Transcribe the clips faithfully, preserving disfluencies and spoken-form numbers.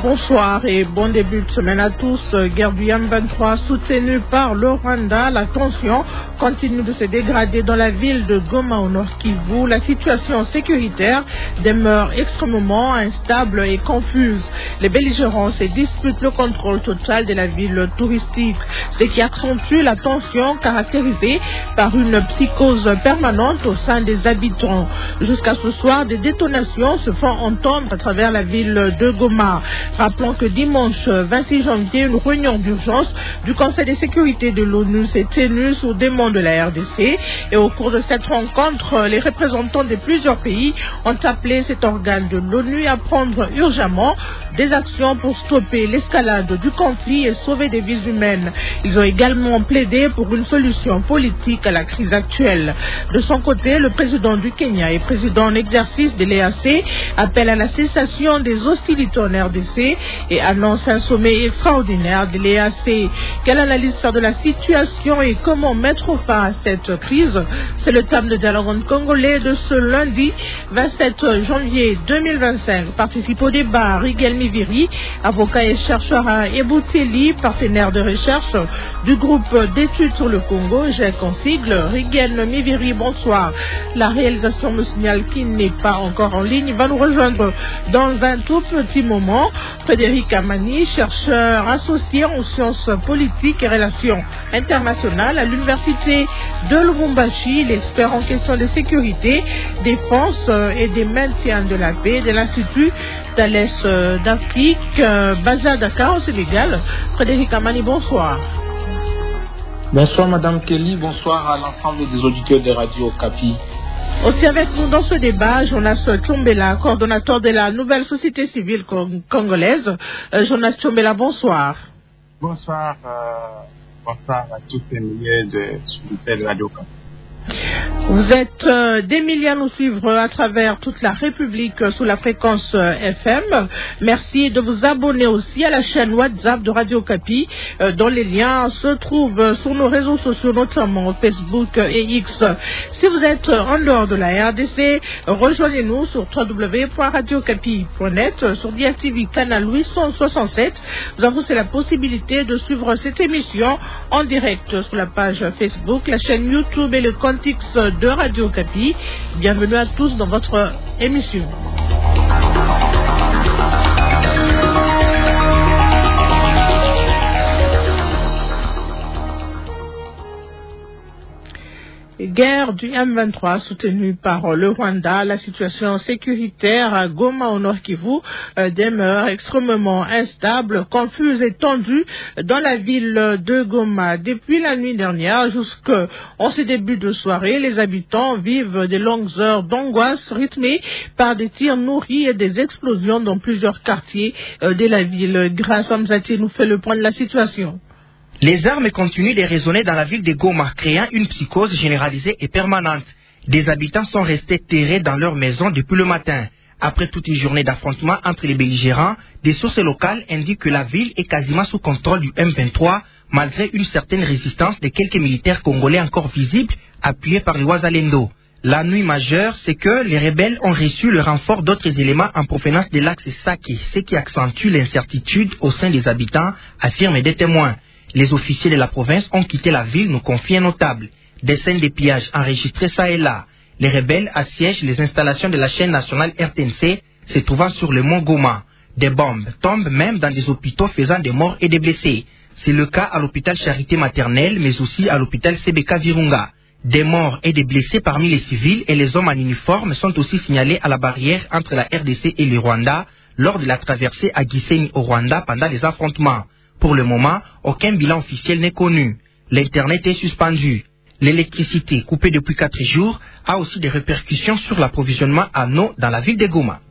Bonsoir et bon début de semaine à tous. Guerre du M vingt-trois soutenue par le Rwanda. La tension continue de se dégrader dans la ville de Goma au Nord Kivu. La situation sécuritaire demeure extrêmement instable et confuse. Les belligérants se disputent le contrôle total de la ville touristique, ce qui accentue la tension caractérisée par une psychose permanente au sein des habitants. Jusqu'à ce soir, des détonations se font entendre à travers la ville de Goma. Rappelons que dimanche vingt-six janvier, une réunion d'urgence du Conseil de sécurité de l'ONU s'est tenue sous demande de la R D C. Et au cours de cette rencontre, les représentants de plusieurs pays ont appelé cet organe de l'ONU à prendre urgemment des actions pour stopper l'escalade du conflit et sauver des vies humaines. Ils ont également plaidé pour une solution politique à la crise actuelle. De son côté, le président du Kenya et président en exercice de l'E A C appelle à la cessation des hostilités en R D C et annonce un sommet extraordinaire de l'E A C. Quelle analyse faire de la situation et comment mettre fin à cette crise? C'est le thème de dialogue congolais de ce lundi vingt-sept janvier deux mille vingt-cinq. Participe au débat Rigel Miviri, avocat et chercheur à Ebouteli, partenaire de recherche du groupe d'études sur le Congo, G E C en sigle. Rigel Miviri, bonsoir. La réalisation me signale qu'il n'est pas encore en ligne. Il va nous rejoindre dans un tout petit moment. Frédéric Amani, chercheur associé en sciences politiques et relations internationales à l'université de Lubumbashi, l'expert en questions de sécurité, défense et des maintiens de la paix de l'Institut Thalès d'Afrique, basé à Dakar au Sénégal. Frédéric Amani, bonsoir. Bonsoir Madame Kelly, bonsoir à l'ensemble des auditeurs de Radio Okapi. Aussi avec nous dans ce débat, Jonas Tchombela, coordonnateur de la nouvelle société civile congolaise. Euh, Jonas Tchombela, bonsoir. Bonsoir, euh, bonsoir à tous les milliers de auditeurs de Radio Okapi. Vous êtes euh, des milliers à nous suivre à travers toute la République euh, sous la fréquence euh, F M. Merci de vous abonner aussi à la chaîne WhatsApp de Radio Okapi, euh, dont les liens se trouvent euh, sur nos réseaux sociaux, notamment Facebook euh, et X. Si vous êtes euh, en dehors de la R D C, euh, rejoignez-nous sur w w w point radio okapi point net, euh, sur D S T V canal huit cent soixante-sept. Nous avons aussi la possibilité de suivre cette émission en direct sur la page Facebook, la chaîne YouTube et le compte X de Radio Okapi. Bienvenue à tous dans votre émission. Guerre du M vingt-trois soutenue par le Rwanda. La situation sécuritaire à Goma au Nord Kivu euh, demeure extrêmement instable, confuse et tendue dans la ville de Goma. Depuis la nuit dernière jusqu'en ce début de soirée, les habitants vivent de longues heures d'angoisse rythmées par des tirs nourris et des explosions dans plusieurs quartiers euh, de la ville. Grâce à Mzati nous fait le point de la situation. Les armes continuent de résonner dans la ville de Goma, créant une psychose généralisée et permanente. Des habitants sont restés terrés dans leurs maisons depuis le matin. Après toute une journée d'affrontements entre les belligérants, des sources locales indiquent que la ville est quasiment sous contrôle du M vingt-trois, malgré une certaine résistance de quelques militaires congolais encore visibles, appuyés par les Wazalendo. La nuit majeure, c'est que les rebelles ont reçu le renfort d'autres éléments en provenance de l'axe Sake, ce qui accentue l'incertitude au sein des habitants, affirment des témoins. Les officiers de la province ont quitté la ville, nous confie un notable. Des scènes de pillage enregistrées ça et là. Les rebelles assiègent les installations de la chaîne nationale R T N C se trouvant sur le mont Goma. Des bombes tombent même dans des hôpitaux faisant des morts et des blessés. C'est le cas à l'hôpital Charité Maternelle, mais aussi à l'hôpital C B K Virunga. Des morts et des blessés parmi les civils et les hommes en uniforme sont aussi signalés à la barrière entre la R D C et le Rwanda lors de la traversée à Gisenyi au Rwanda pendant les affrontements. Pour le moment, aucun bilan officiel n'est connu. L'Internet est suspendu. L'électricité, coupée depuis quatre jours, a aussi des répercussions sur l'approvisionnement en eau dans la ville de Goma.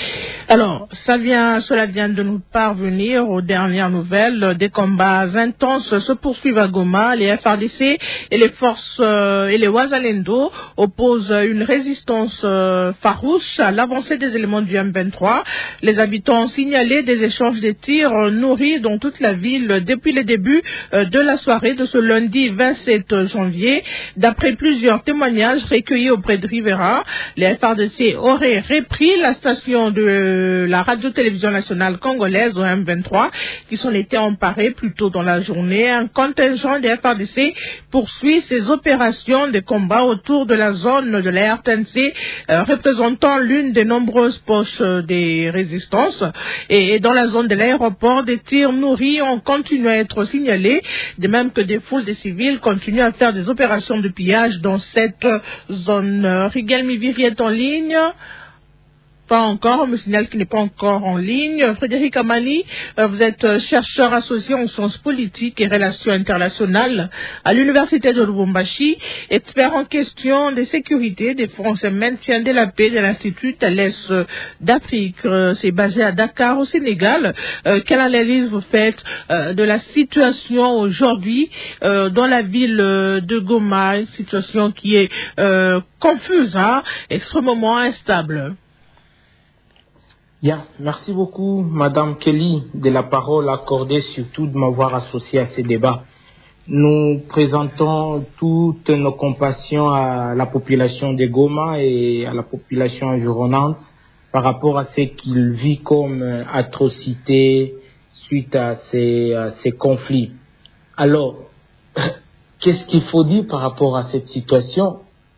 Alors, ça vient, cela vient de nous parvenir aux dernières nouvelles. Des combats intenses se poursuivent à Goma. Les F R D C et les forces euh, et les Wazalendo opposent une résistance euh, farouche à l'avancée des éléments du M vingt-trois. Les habitants ont signalé des échanges de tirs nourris dans toute la ville depuis le début euh, de la soirée de ce lundi vingt-sept janvier. D'après plusieurs témoignages recueillis auprès de Rivera, les F R D C auraient repris la station de de la radio-télévision nationale congolaise, O M vingt-trois, qui s'en était emparés plus tôt dans la journée. Un contingent des F A R D C poursuit ses opérations de combat autour de la zone de la R T N C, euh, représentant l'une des nombreuses poches euh, des résistances. Et, et dans la zone de l'aéroport, des tirs nourris ont continué à être signalés, de même que des foules de civils continuent à faire des opérations de pillage dans cette zone. Rigel Miviri est en ligne. Pas encore, on me signale qu'il n'est pas encore en ligne. Frédéric Amani, vous êtes chercheur associé en sciences politiques et relations internationales à l'université de Lubumbashi, expert en questions de sécurité, défense et maintien de la paix de l'Institut à l'Est d'Afrique. C'est basé à Dakar, au Sénégal. Quelle analyse vous faites de la situation aujourd'hui dans la ville de Goma, une situation qui est confuse, hein, extrêmement instable? Bien, merci beaucoup Madame Kelly de la parole accordée, surtout de m'avoir associé à ce débat. Nous présentons toutes nos compassions à la population de Goma et à la population environnante par rapport à ce qu'il vit comme atrocité suite à ces, à ces conflits. Alors, qu'est-ce qu'il faut dire par rapport à cette situation?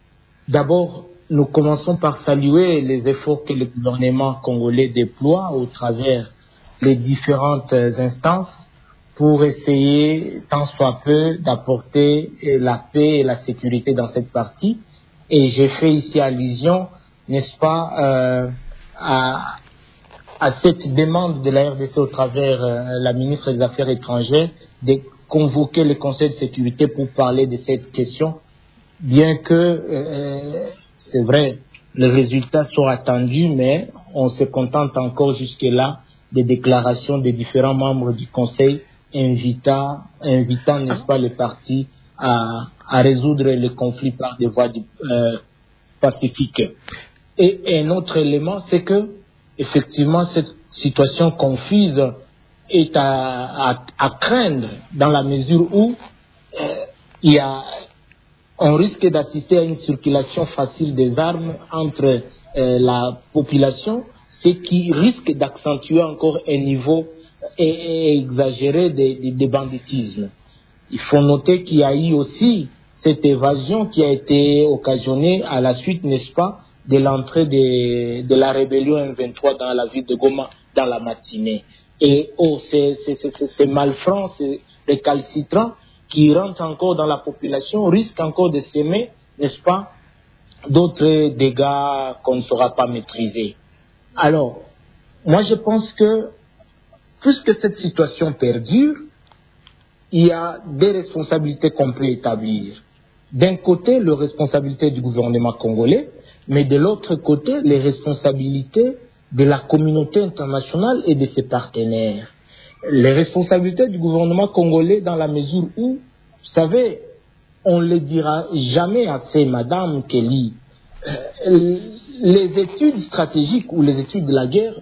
D'abord, nous commençons par saluer les efforts que le gouvernement congolais déploie au travers les différentes instances pour essayer, tant soit peu, d'apporter la paix et la sécurité dans cette partie. Et j'ai fait ici allusion, n'est-ce pas, euh, à, à cette demande de la R D C au travers euh, la ministre des Affaires étrangères de convoquer le Conseil de sécurité pour parler de cette question, bien que euh, c'est vrai, les résultats sont attendus, mais on se contente encore jusque-là des déclarations des différents membres du Conseil invitant, invitant n'est-ce pas, les partis à, à résoudre le conflit par des voies euh, pacifiques. Et, et un autre élément, c'est que, effectivement, cette situation confuse est à, à, à craindre dans la mesure où euh, il y a... on risque d'assister à une circulation facile des armes entre euh, la population, ce qui risque d'accentuer encore un niveau et, et exagéré de, de, de banditisme. Il faut noter qu'il y a eu aussi cette évasion qui a été occasionnée à la suite, n'est-ce pas, de l'entrée de, de la rébellion M vingt-trois dans la ville de Goma dans la matinée. Et oh, ces, ces, ces, ces malfrats, ces récalcitrants qui rentrent encore dans la population risquent encore de s'aimer, n'est-ce pas, d'autres dégâts qu'on ne saura pas maîtriser. Alors, moi je pense que, puisque cette situation perdure, il y a des responsabilités qu'on peut établir. D'un côté, les responsabilités du gouvernement congolais, mais de l'autre côté, les responsabilités de la communauté internationale et de ses partenaires. Les responsabilités du gouvernement congolais dans la mesure où, vous savez, on ne le dira jamais assez, Madame Kelly, euh, les études stratégiques ou les études de la guerre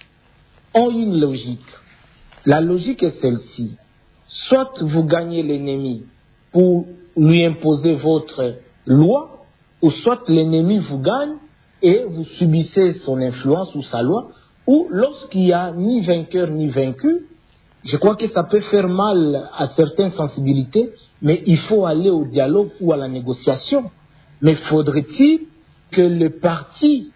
ont une logique. La logique est celle-ci. Soit vous gagnez l'ennemi pour lui imposer votre loi, ou soit l'ennemi vous gagne et vous subissez son influence ou sa loi, ou lorsqu'il n'y a ni vainqueur ni vaincu, je crois que ça peut faire mal à certaines sensibilités, mais il faut aller au dialogue ou à la négociation. Mais faudrait-il que le parti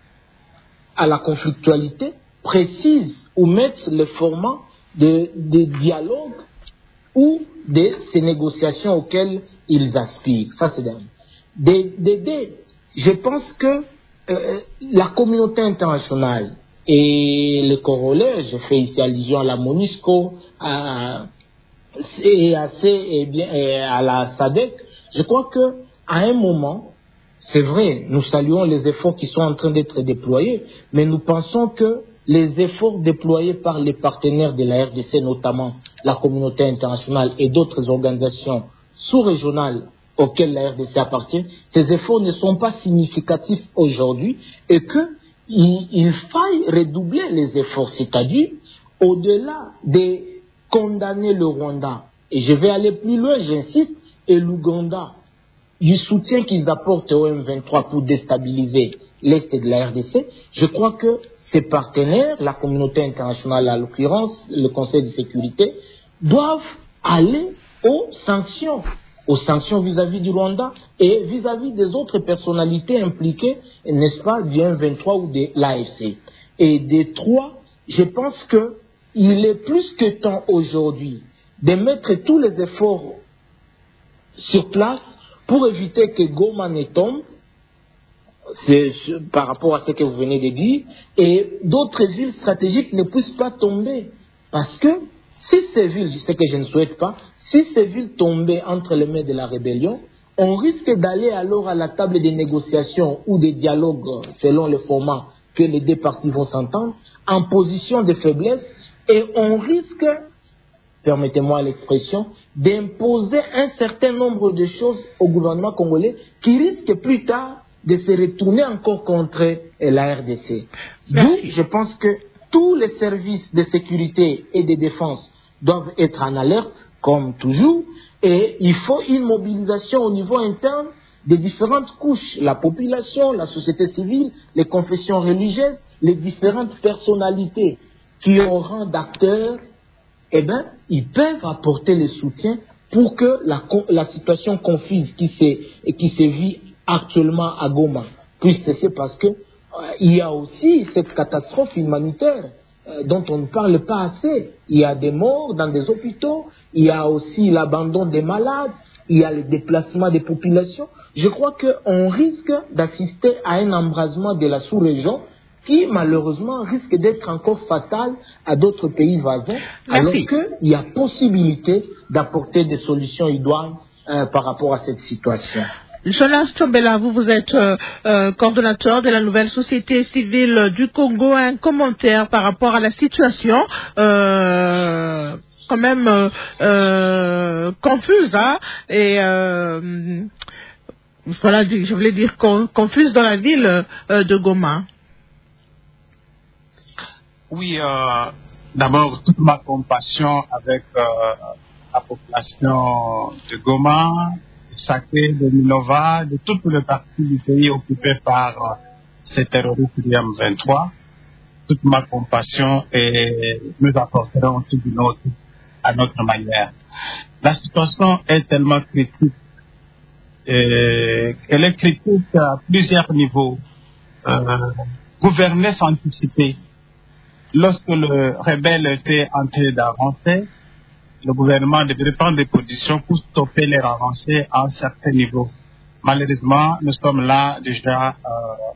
à la conflictualité précise ou mette le format de, de dialogue ou de ces négociations auxquelles ils aspirent. Ça, c'est dingue. Des, des, des, je pense que euh, la communauté internationale et le corollaire, je fais ici allusion à la MONUSCO, à, et à, et bien, et à la SADC, je crois que à un moment, c'est vrai, nous saluons les efforts qui sont en train d'être déployés, mais nous pensons que les efforts déployés par les partenaires de la R D C, notamment la communauté internationale et d'autres organisations sous-régionales auxquelles la R D C appartient, ces efforts ne sont pas significatifs aujourd'hui et qu'il il faille redoubler les efforts, c'est-à-dire au-delà de condamner le Rwanda, et je vais aller plus loin, j'insiste, et l'Ouganda. du soutien qu'ils apportent au M vingt-trois pour déstabiliser l'Est de la R D C, je crois que ces partenaires, la communauté internationale à l'occurrence, le Conseil de sécurité, doivent aller aux sanctions, aux sanctions vis-à-vis du Rwanda et vis-à-vis des autres personnalités impliquées, n'est-ce pas, du M vingt-trois ou de l'A F C. Et des trois, je pense qu'il est plus que temps aujourd'hui de mettre tous les efforts sur place pour éviter que Goma ne tombe, c'est par rapport à ce que vous venez de dire, et d'autres villes stratégiques ne puissent pas tomber. Parce que si ces villes, je sais que je ne souhaite pas, si ces villes tombaient entre les mains de la rébellion, on risque d'aller alors à la table des négociations ou des dialogues selon le format que les deux parties vont s'entendre, en position de faiblesse, et on risque, permettez-moi l'expression, d'imposer un certain nombre de choses au gouvernement congolais qui risquent plus tard de se retourner encore contre la R D C. D'où je pense que tous les services de sécurité et de défense doivent être en alerte, comme toujours, et il faut une mobilisation au niveau interne des différentes couches, la population, la société civile, les confessions religieuses, les différentes personnalités qui ont rang d'acteurs, eh bien, ils peuvent apporter le soutien pour que la, la situation confuse qui se, qui se vit actuellement à Goma puisse cesser, parce que euh, il y a aussi cette catastrophe humanitaire euh, dont on ne parle pas assez. Il y a des morts dans des hôpitaux, il y a aussi l'abandon des malades, il y a le déplacement des populations. Je crois qu'on risque d'assister à un embrasement de la sous-région qui, malheureusement, risque d'être encore fatal à d'autres pays voisins, alors qu'il y a possibilité d'apporter des solutions idoines euh, par rapport à cette situation. Jonas Tchombela, vous, vous êtes euh, euh, coordonnateur de la nouvelle société civile du Congo. Un commentaire par rapport à la situation euh, quand même euh, euh, confuse, hein, et euh, voilà, je voulais dire confuse dans la ville euh, de Goma. Oui, euh, d'abord, toute ma compassion avec euh, la population de Goma, de Saké, de Minova, de toutes les parties du pays occupées par euh, ces terroristes du M vingt-trois. Toute ma compassion, et nous apporterons aussi d'une autre, à notre manière. La situation est tellement critique, et elle est critique à plusieurs niveaux. Euh, gouverner sans anticiper. Lorsque le rebelle était en train d'avancer, le gouvernement devrait prendre des positions pour stopper les avancées à un certain niveau. Malheureusement, nous sommes là déjà euh,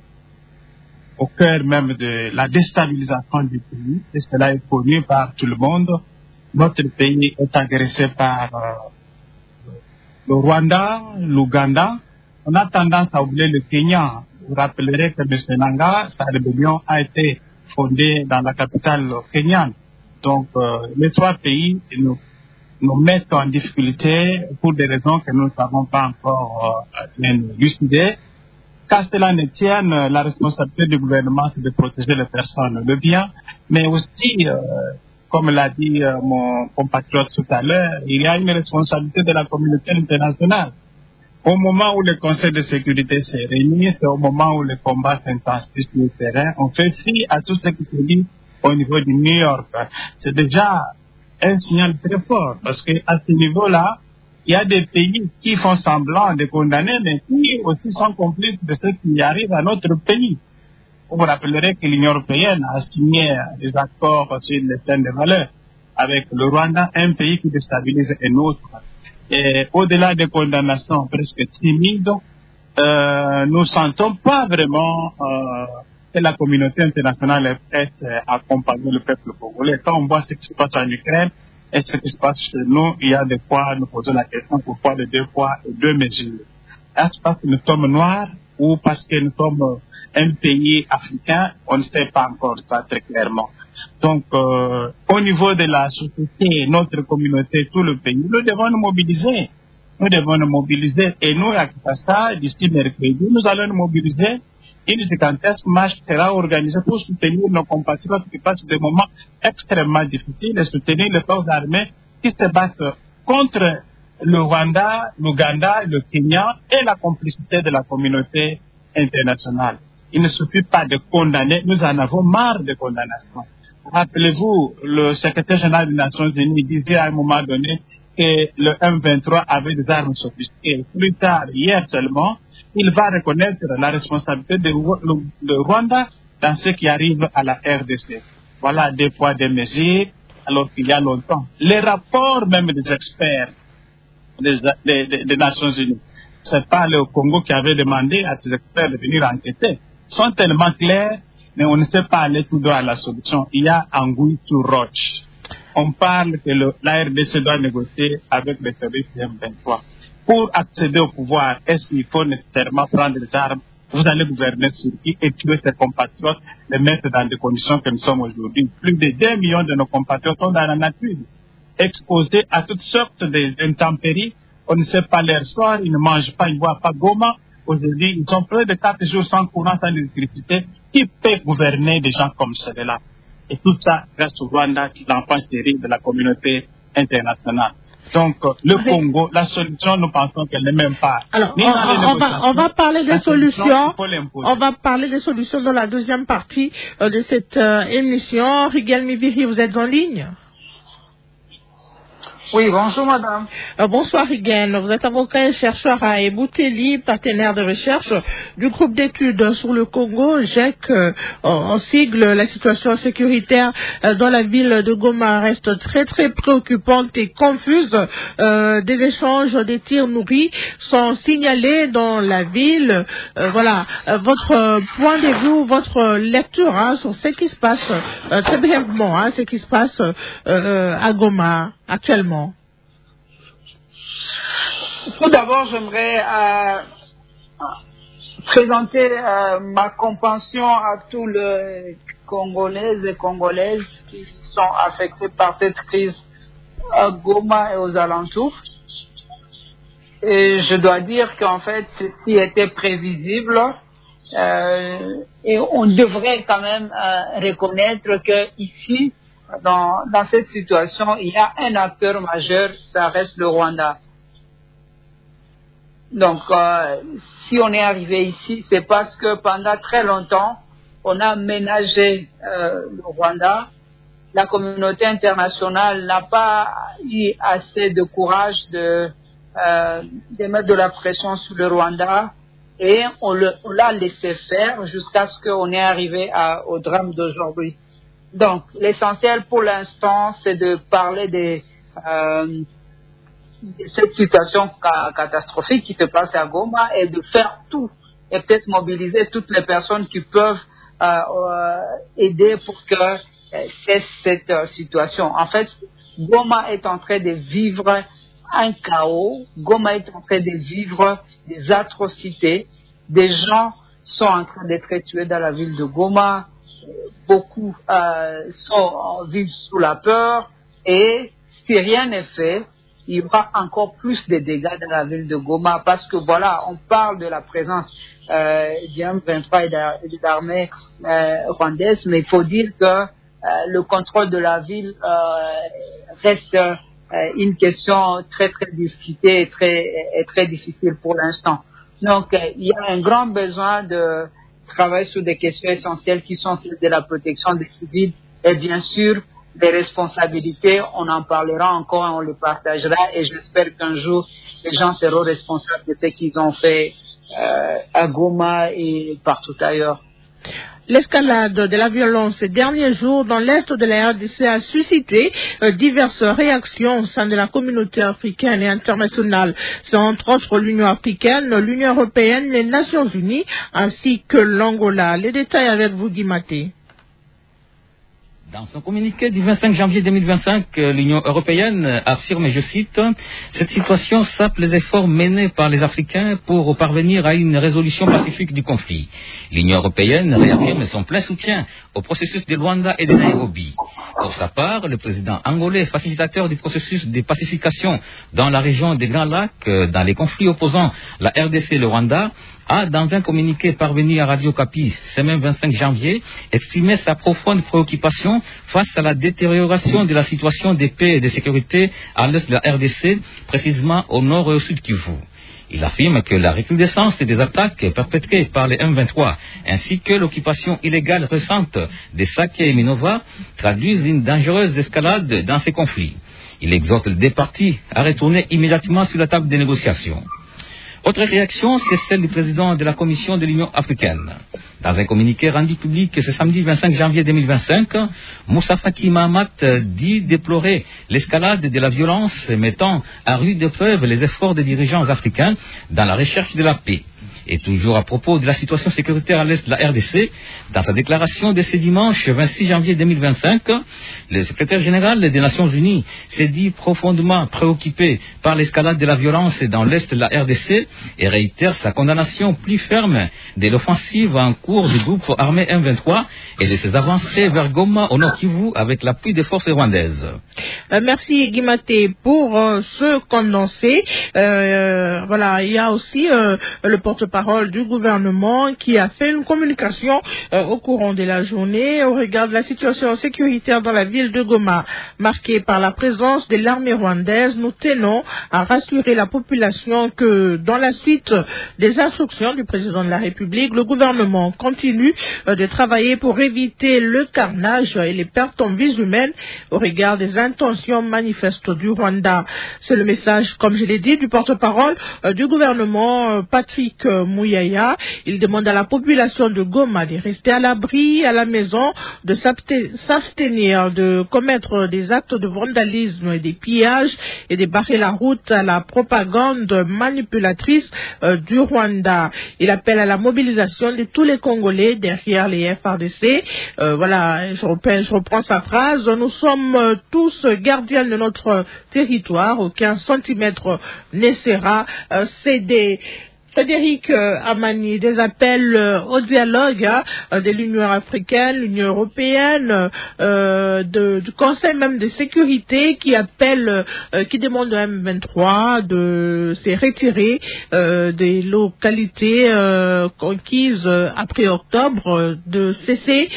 au cœur même de la déstabilisation du pays, et cela est connu par tout le monde. Notre pays est agressé par euh, le Rwanda, l'Ouganda. On a tendance à oublier le Kenya. Vous rappellerez que M. Nanga, sa rébellion a été fondée dans la capitale kenyane. Donc, euh, les trois pays nous, nous mettent en difficulté pour des raisons que nous ne savons pas encore euh, lucider. Qu'à cela ne tienne, la responsabilité du gouvernement, c'est de protéger les personnes, le bien, mais aussi, euh, comme l'a dit euh, mon compatriote tout à l'heure, il y a une responsabilité de la communauté internationale. Au moment où le Conseil de sécurité se réunit, c'est au moment où le combat s'intensifie sur le terrain. On fait fi à tout ce qui se dit au niveau du New York. C'est déjà un signal très fort, parce qu'à ce niveau-là, il y a des pays qui font semblant de condamner, mais qui aussi sont complices de ce qui arrive à notre pays. Vous vous rappellerez que l'Union européenne a signé des accords sur les chaînes de valeur avec le Rwanda, un pays qui déstabilise un autre. Et au-delà des condamnations presque timides, euh, nous ne sentons pas vraiment euh, que la communauté internationale est prête à accompagner le peuple congolais. Quand on voit ce qui se passe en Ukraine et ce qui se passe chez nous, il y a de quoi nous poser la question pourquoi les deux poids et deux mesures. Est-ce parce que nous sommes noirs ou parce que nous sommes un pays africain? On ne sait pas encore ça très clairement. Donc, euh, au niveau de la société, notre communauté, tout le pays, nous devons nous mobiliser. Nous devons nous mobiliser. Et nous, à Kinshasa, d'ici mercredi, nous allons nous mobiliser. Une gigantesque marche sera organisée pour soutenir nos compatriotes qui passent des moments extrêmement difficiles et soutenir les forces armées qui se battent contre le Rwanda, l'Ouganda, le Kenya et la complicité de la communauté internationale. Il ne suffit pas de condamner, nous en avons marre de condamnations. Rappelez-vous, le secrétaire général des Nations Unies disait à un moment donné que le M vingt-trois avait des armes sophistiquées. Plus tard, hier seulement, il va reconnaître la responsabilité de, de Rwanda dans ce qui arrive à la R D C. Voilà des poids, des mesures, alors qu'il y a longtemps. Les rapports même des experts des, des, des, des Nations Unies, c'est pas le Congo qui avait demandé à ces experts de venir enquêter, sont tellement clairs, mais on ne sait pas aller tout droit à la solution. Il y a anguille sur roche. On parle que le, la R D C doit négocier avec les services du M vingt-trois. Pour accéder au pouvoir, est-ce qu'il faut nécessairement prendre des armes? Vous allez gouverner sur qui et tuer ses compatriotes, les mettre dans des conditions que nous sommes aujourd'hui. Plus de deux millions de nos compatriotes sont dans la nature, exposés à toutes sortes d'intempéries. On ne sait pas leur sort, ils ne mangent pas, ils ne boivent pas Goma. Aujourd'hui, ils sont près de quatre jours sans courant, sans électricité. Qui peut gouverner des gens comme ceux-là? Et tout ça reste au Rwanda, l'enfant chéri de la communauté internationale. Donc, le oui. Congo, la solution, nous pensons qu'elle n'est même pas. Alors, on, on, va, on va parler des solutions. On va parler des solutions dans la deuxième partie euh, de cette euh, émission. Rigel Mibiri, vous êtes en ligne? Oui, bonjour madame. Euh, bonsoir Rigel, vous êtes avocat et chercheur à Ebouteli, partenaire de recherche du groupe d'études sur le Congo, G E C. Euh, en sigle, la situation sécuritaire euh, dans la ville de Goma reste très très préoccupante et confuse. Euh, des échanges, des tirs nourris sont signalés dans la ville. Euh, voilà, euh, votre point de vue, votre lecture hein, sur ce qui se passe, euh, très brièvement, hein, ce qui se passe euh, à Goma actuellement. Tout d'abord, j'aimerais euh, présenter euh, ma compassion à tous les Congolais et Congolaises qui sont affectés par cette crise à Goma et aux alentours. Et je dois dire qu'en fait, ceci était prévisible euh, et on devrait quand même euh, reconnaître que ici, dans, dans cette situation, il y a un acteur majeur, ça reste le Rwanda. Donc, euh, si on est arrivé ici, c'est parce que pendant très longtemps, on a ménagé euh, le Rwanda. La communauté internationale n'a pas eu assez de courage de, euh, de mettre de la pression sur le Rwanda et on, le, on l'a laissé faire jusqu'à ce qu'on est arrivé à, au drame d'aujourd'hui. Donc, l'essentiel pour l'instant, c'est de parler des... Euh, cette situation catastrophique qui se passe à Goma et de faire tout et peut-être mobiliser toutes les personnes qui peuvent euh, euh, aider pour que euh, cesse cette euh, situation. En fait, Goma est en train de vivre un chaos, Goma est en train de vivre des atrocités, des gens sont en train d'être tués dans la ville de Goma, beaucoup euh, sont vivent sous la peur et si rien n'est fait, il y aura encore plus de dégâts dans la ville de Goma parce que voilà, on parle de la présence euh, du M vingt-trois et de l'armée euh, rwandaise, mais il faut dire que euh, le contrôle de la ville euh, reste euh, une question très très discutée et très, et très difficile pour l'instant. Donc euh, il y a un grand besoin de travailler sur des questions essentielles qui sont celles de la protection des civils et bien sûr des responsabilités, on en parlera encore et on les partagera et j'espère qu'un jour les gens seront responsables de ce qu'ils ont fait euh, à Goma et partout ailleurs. L'escalade de la violence ces derniers jours dans l'est de la R D C a suscité euh, diverses réactions au sein de la communauté africaine et internationale. C'est entre autres l'Union africaine, l'Union européenne, les Nations unies ainsi que l'Angola. Les détails avec vous, Guy Maté. Dans son communiqué du vingt-cinq janvier deux mille vingt-cinq, l'Union européenne affirme, et je cite, « Cette situation sape les efforts menés par les Africains pour parvenir à une résolution pacifique du conflit. L'Union européenne réaffirme son plein soutien au processus de Luanda et de Nairobi. Pour sa part, le président angolais, facilitateur du processus de pacification dans la région des Grands Lacs, dans les conflits opposant la R D C et le Rwanda, a, dans un communiqué parvenu à Radio Kapi ce même vingt-cinq janvier, exprimé sa profonde préoccupation face à la détérioration de la situation de paix et de sécurité à l'est de la R D C, précisément au nord et au sud Kivu. Il affirme que la recrudescence des attaques perpétrées par les M vingt-trois ainsi que l'occupation illégale récente des Sake et Minova traduisent une dangereuse escalade dans ces conflits. Il exhorte les deux parties à retourner immédiatement sur la table des négociations. Autre réaction, c'est celle du président de la Commission de l'Union africaine. Dans un communiqué rendu public ce samedi vingt-cinq janvier deux mille vingt-cinq, Moussa Faki Mahamat dit déplorer l'escalade de la violence mettant à rude épreuve les efforts des dirigeants africains dans la recherche de la paix. Et toujours à propos de la situation sécuritaire à l'est de la R D C, dans sa déclaration de ce dimanche vingt-six janvier deux mille vingt-cinq, le secrétaire général des Nations Unies s'est dit profondément préoccupé par l'escalade de la violence dans l'est de la R D C et réitère sa condamnation plus ferme de l'offensive en cours du groupe armé M vingt-trois et de ses avancées vers Goma au Nord Kivu avec l'appui des forces rwandaises. Euh, merci Guimaté pour euh, ce condensé. Euh, voilà, il y a aussi euh, le porte-parole du gouvernement qui a fait une communication euh, au courant de la journée au regard de la situation sécuritaire dans la ville de Goma, marquée par la présence de l'armée rwandaise. Nous tenons à rassurer la population que dans la suite des instructions du président de la République, le gouvernement continue euh, de travailler pour éviter le carnage et les pertes en vies humaines au regard des intentions manifestes du Rwanda. C'est le message, comme je l'ai dit, du porte-parole euh, du gouvernement, euh, Patrick euh, Mouyaya. Il demande à la population de Goma de rester à l'abri à la maison, de s'abstenir de commettre des actes de vandalisme et des pillages et de barrer la route à la propagande manipulatrice euh, du Rwanda. Il appelle à la mobilisation de tous les Congolais derrière les F R D C. Euh, voilà, je reprends, je reprends sa phrase. Nous sommes euh, tous gardiens de notre territoire. Aucun centimètre ne sera euh, cédé. Frédéric euh, Amani, des appels euh, au dialogue hein, de l'Union africaine, l'Union européenne, euh, de, du Conseil même de sécurité qui appelle, euh, qui demande au M vingt-trois de se retirer euh, des localités euh, conquises après octobre, de cesser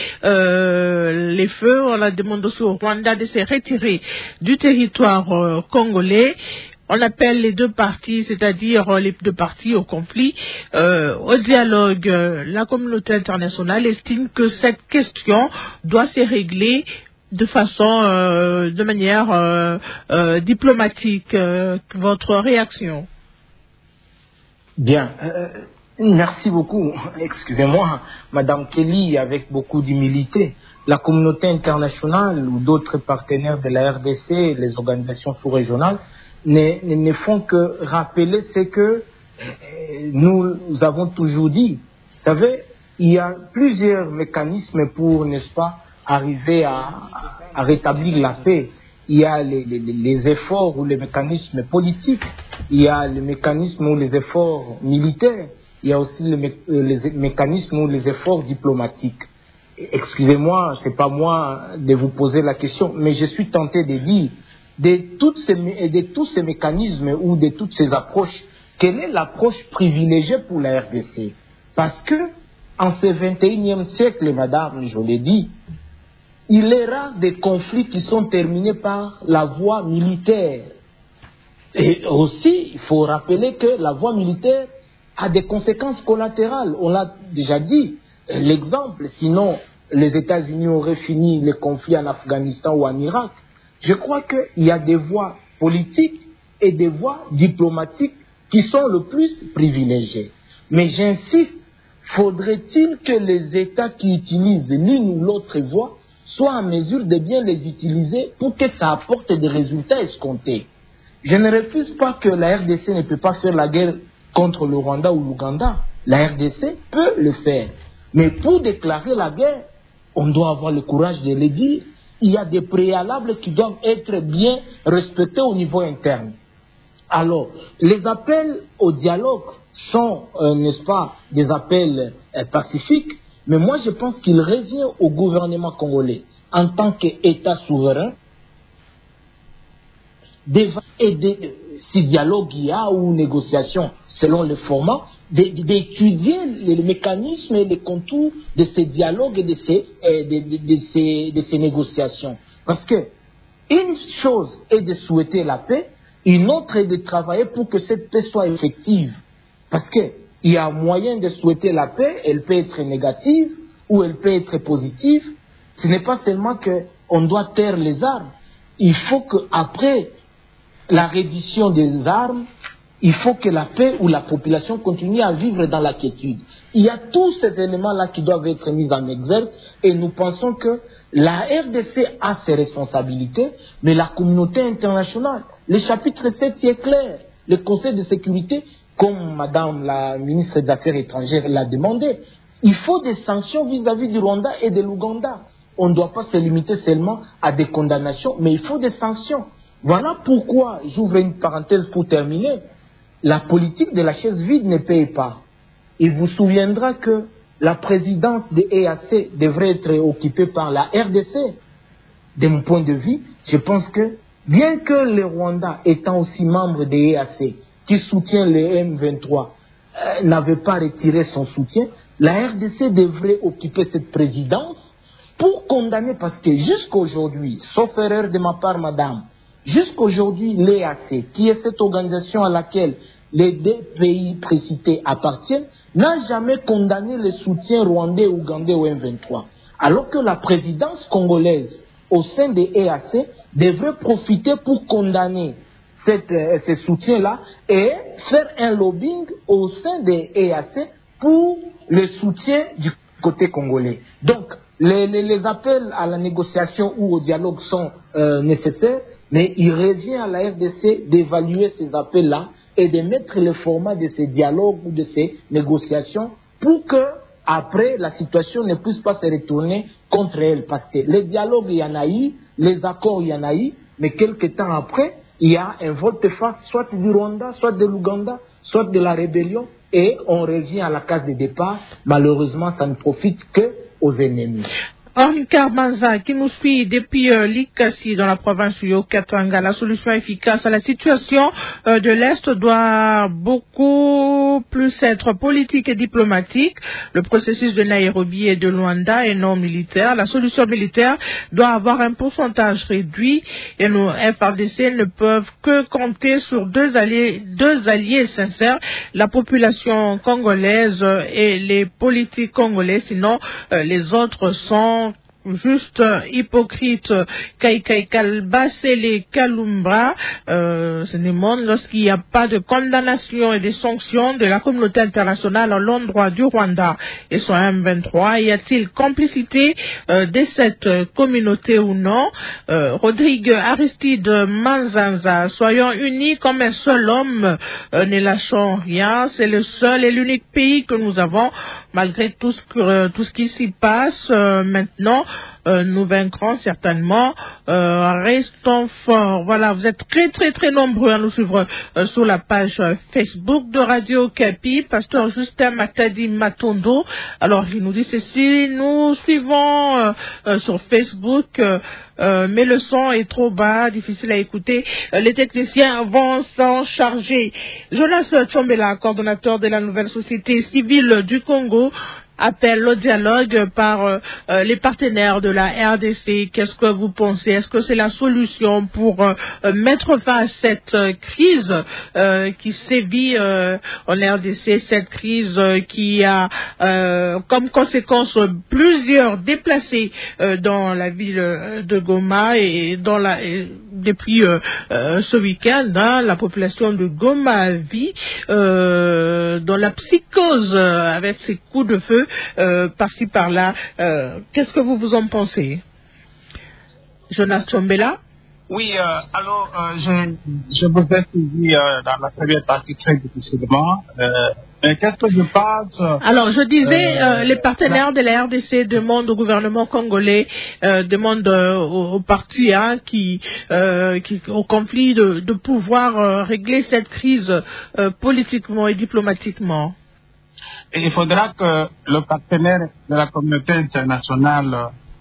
euh, les feux. On la demande aussi au Rwanda de se retirer du territoire euh, congolais. On appelle les deux parties, c'est-à-dire les deux parties au conflit, euh, au dialogue. La communauté internationale estime que cette question doit se régler de façon, euh, de manière euh, euh, diplomatique. Euh, votre réaction? Bien. Euh, merci beaucoup. Excusez-moi, Madame Kelly, avec beaucoup d'humilité. La communauté internationale ou d'autres partenaires de la R D C, les organisations sous-régionales, Ne, ne, ne font que rappeler ce que nous, nous avons toujours dit. Vous savez, il y a plusieurs mécanismes pour, n'est-ce pas, arriver à, à rétablir la paix. Il y a les, les, les efforts ou les mécanismes politiques, il y a les mécanismes ou les efforts militaires, il y a aussi les, mé, les mécanismes ou les efforts diplomatiques. Excusez-moi, c'est pas moi de vous poser la question, mais je suis tenté de dire de, toutes ces, de tous ces mécanismes ou de toutes ces approches, quelle est l'approche privilégiée pour la R D C? Parce que en ce vingt et unième siècle, madame, je l'ai dit, il est rare des conflits qui sont terminés par la voie militaire. Et aussi, il faut rappeler que la voie militaire a des conséquences collatérales. On l'a déjà dit. L'exemple, sinon les États-Unis auraient fini les conflits en Afghanistan ou en Irak. Je crois qu'il y a des voies politiques et des voies diplomatiques qui sont le plus privilégiées. Mais j'insiste, faudrait-il que les États qui utilisent l'une ou l'autre voie soient en mesure de bien les utiliser pour que ça apporte des résultats escomptés? Je ne refuse pas que la R D C ne peut pas faire la guerre contre le Rwanda ou l'Ouganda. La R D C peut le faire. Mais pour déclarer la guerre, on doit avoir le courage de le dire. Il y a des préalables qui doivent être bien respectés au niveau interne. Alors, les appels au dialogue sont, euh, n'est-ce pas, des appels euh, pacifiques, mais moi je pense qu'il revient au gouvernement congolais en tant qu'État souverain, aider, si dialogue il y a ou négociation selon le format, d'étudier les mécanismes et les contours de ces dialogues et de ces, de, de, de ces, de ces négociations. Parce que une chose est de souhaiter la paix, une autre est de travailler pour que cette paix soit effective. Parce qu'il y a moyen de souhaiter la paix, elle peut être négative ou elle peut être positive. Ce n'est pas seulement qu'on doit taire les armes. Il faut qu'après la reddition des armes, il faut que la paix ou la population continue à vivre dans la quiétude. Il y a tous ces éléments-là qui doivent être mis en exergue et nous pensons que la R D C a ses responsabilités, mais la communauté internationale, le chapitre sept est clair. Le Conseil de sécurité, comme Madame la ministre des Affaires étrangères l'a demandé, il faut des sanctions vis-à-vis du Rwanda et de l'Ouganda. On ne doit pas se limiter seulement à des condamnations, mais il faut des sanctions. Voilà pourquoi, j'ouvre une parenthèse pour terminer, la politique de la chaise vide ne paye pas. Il vous souviendra que la présidence de E A C devrait être occupée par la R D C. De mon point de vue, je pense que, bien que le Rwanda étant aussi membre de E A C, qui soutient le M vingt-trois, euh, n'avait pas retiré son soutien, la R D C devrait occuper cette présidence pour condamner, parce que jusqu'aujourd'hui, sauf erreur de ma part, madame, jusqu'aujourd'hui, l'E A C, qui est cette organisation à laquelle les deux pays précités appartiennent, n'a jamais condamné le soutien rwandais et ougandais au M vingt-trois. Alors que la présidence congolaise, au sein des E A C, devrait profiter pour condamner cette, euh, ce soutien-là et faire un lobbying au sein des E A C pour le soutien du côté congolais. Donc, les, les, les appels à la négociation ou au dialogue sont euh, nécessaires, mais il revient à la R D C d'évaluer ces appels-là et de mettre le format de ces dialogues ou de ces négociations pour que, après, la situation ne puisse pas se retourner contre elle. Parce que les dialogues, il y en a eu, les accords, il y en a eu, mais quelques temps après, il y a un volte-face, soit du Rwanda, soit de l'Ouganda, soit de la rébellion, et on revient à la case de départ. Malheureusement, ça ne profite que aux ennemis. Henri Manza, qui nous suit depuis euh, l'Ikasi dans la province du Haut-Katanga, la solution efficace à la situation euh, de l'Est doit beaucoup plus être politique et diplomatique. Le processus de Nairobi et de Luanda est non militaire. La solution militaire doit avoir un pourcentage réduit et nos F A R D C ne peuvent que compter sur deux alliés, deux alliés sincères, la population congolaise et les politiques congolais, sinon euh, les autres sont juste euh, hypocrite. Kaikai Kalbasele Kalumbra euh, se demande, lorsqu'il n'y a pas de condamnation et de sanctions de la communauté internationale à l'endroit du Rwanda et son M vingt-trois, y a-t-il complicité euh, de cette euh, communauté ou non? euh, Rodrigue Aristide Manzanza, soyons unis comme un seul homme, euh, ne lâchons rien, c'est le seul et l'unique pays que nous avons, malgré tout ce, que, euh, tout ce qui s'y passe euh, maintenant. Euh, nous vaincrons certainement. Euh, restons forts. Voilà, vous êtes très très très nombreux à nous suivre euh, sur la page euh, Facebook de Radio Okapi. Pasteur Justin Matadi Matondo. Alors il nous dit ceci, nous suivons euh, euh, sur Facebook, euh, euh, mais le son est trop bas, difficile à écouter. Euh, les techniciens vont s'en charger. Jonas Tchombela, coordonnateur de la nouvelle société civile du Congo, appelle au dialogue par euh, euh, les partenaires de la R D C. Qu'est-ce que vous pensez? Est-ce que c'est la solution pour euh, mettre fin à cette euh, crise euh, qui sévit euh, en R D C, cette crise euh, qui a euh, comme conséquence plusieurs déplacés euh, dans la ville de Goma et dans la et depuis euh, euh, ce week-end, hein, la population de Goma vit euh, dans la psychose euh, avec ses coups de feu Euh, par-ci par-là. Euh, qu'est-ce que vous vous en pensez? Jonas Tchombela? Oui, euh, alors euh, je, je vous ai suivi euh, dans la première partie très difficilement. Euh, mais qu'est-ce que je pense? Alors, je disais, euh, euh, les partenaires de la R D C demandent au gouvernement congolais, euh, demandent euh, aux, aux partis hein, qui, euh, qui, au conflit, de, de pouvoir euh, régler cette crise euh, politiquement et diplomatiquement. Et il faudra que le partenaire de la communauté internationale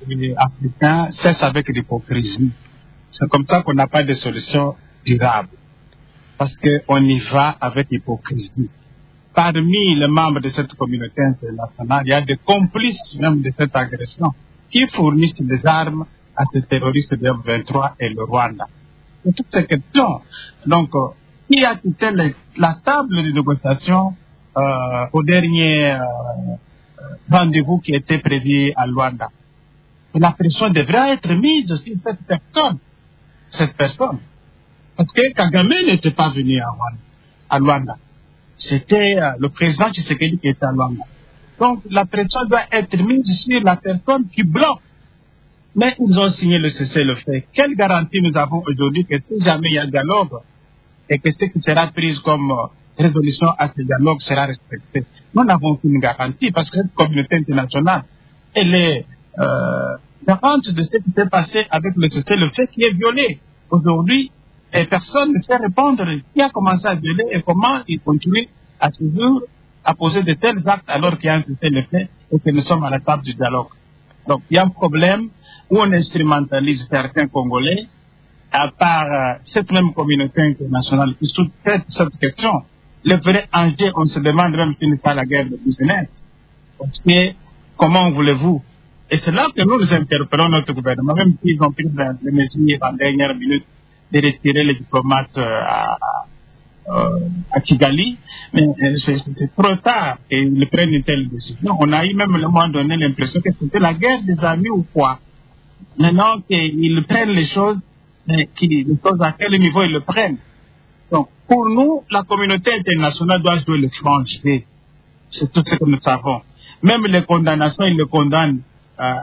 africains cessent avec l'hypocrisie. C'est comme ça qu'on n'a pas de solution durable. Parce qu'on y va avec hypocrisie. Parmi les membres de cette communauté internationale, il y a des complices même de cette agression qui fournissent des armes à ces terroristes de M vingt-trois et le Rwanda. Et toutes ces questions. Donc, euh, qui a quitté les, la table de négociation euh, au dernier euh, rendez-vous qui était prévu à Luanda? Et la pression devrait être mise sur cette personne. Cette personne. Parce que Kagame n'était pas venu à Luanda. À Luanda. C'était euh, le président Tshisekedi qui était à Luanda. Donc la pression doit être mise sur la personne qui bloque. Mais ils ont signé le cessez-le-feu. Quelle garantie nous avons aujourd'hui que si jamais il y a dialogue et que ce qui sera pris comme euh, résolution à ce dialogue sera respecté? Nous n'avons aucune garantie parce que cette communauté internationale, elle est euh, garante de ce qui s'est passé avec le cessez-le-feu qui est violé. Aujourd'hui, et personne ne sait répondre qui a commencé à violer et comment il continue à toujours à poser de tels actes alors qu'il y a un cessez-le-feu et que nous sommes à la table du dialogue. Donc il y a un problème où on instrumentalise certains Congolais, à part euh, cette même communauté internationale qui sous-traite cette question. Le vrai enjeu, on se demande même si ce n'est pas la guerre de business. Parce que comment voulez-vous? Et c'est là que nous nous interpellons notre gouvernement, même s'ils ont pris les mesures en dernière minute de retirer les diplomates à, à, à Kigali, mais c'est trop tard qu'ils prennent une telle décision. On a eu même à un moment donné l'impression que c'était la guerre des amis ou quoi. Maintenant qu'ils prennent les choses, mais qui, les choses à quel niveau ils le prennent. Donc, pour nous, la communauté internationale doit jouer le franchir. C'est tout ce que nous savons. Même les condamnations, ils le condamnent euh,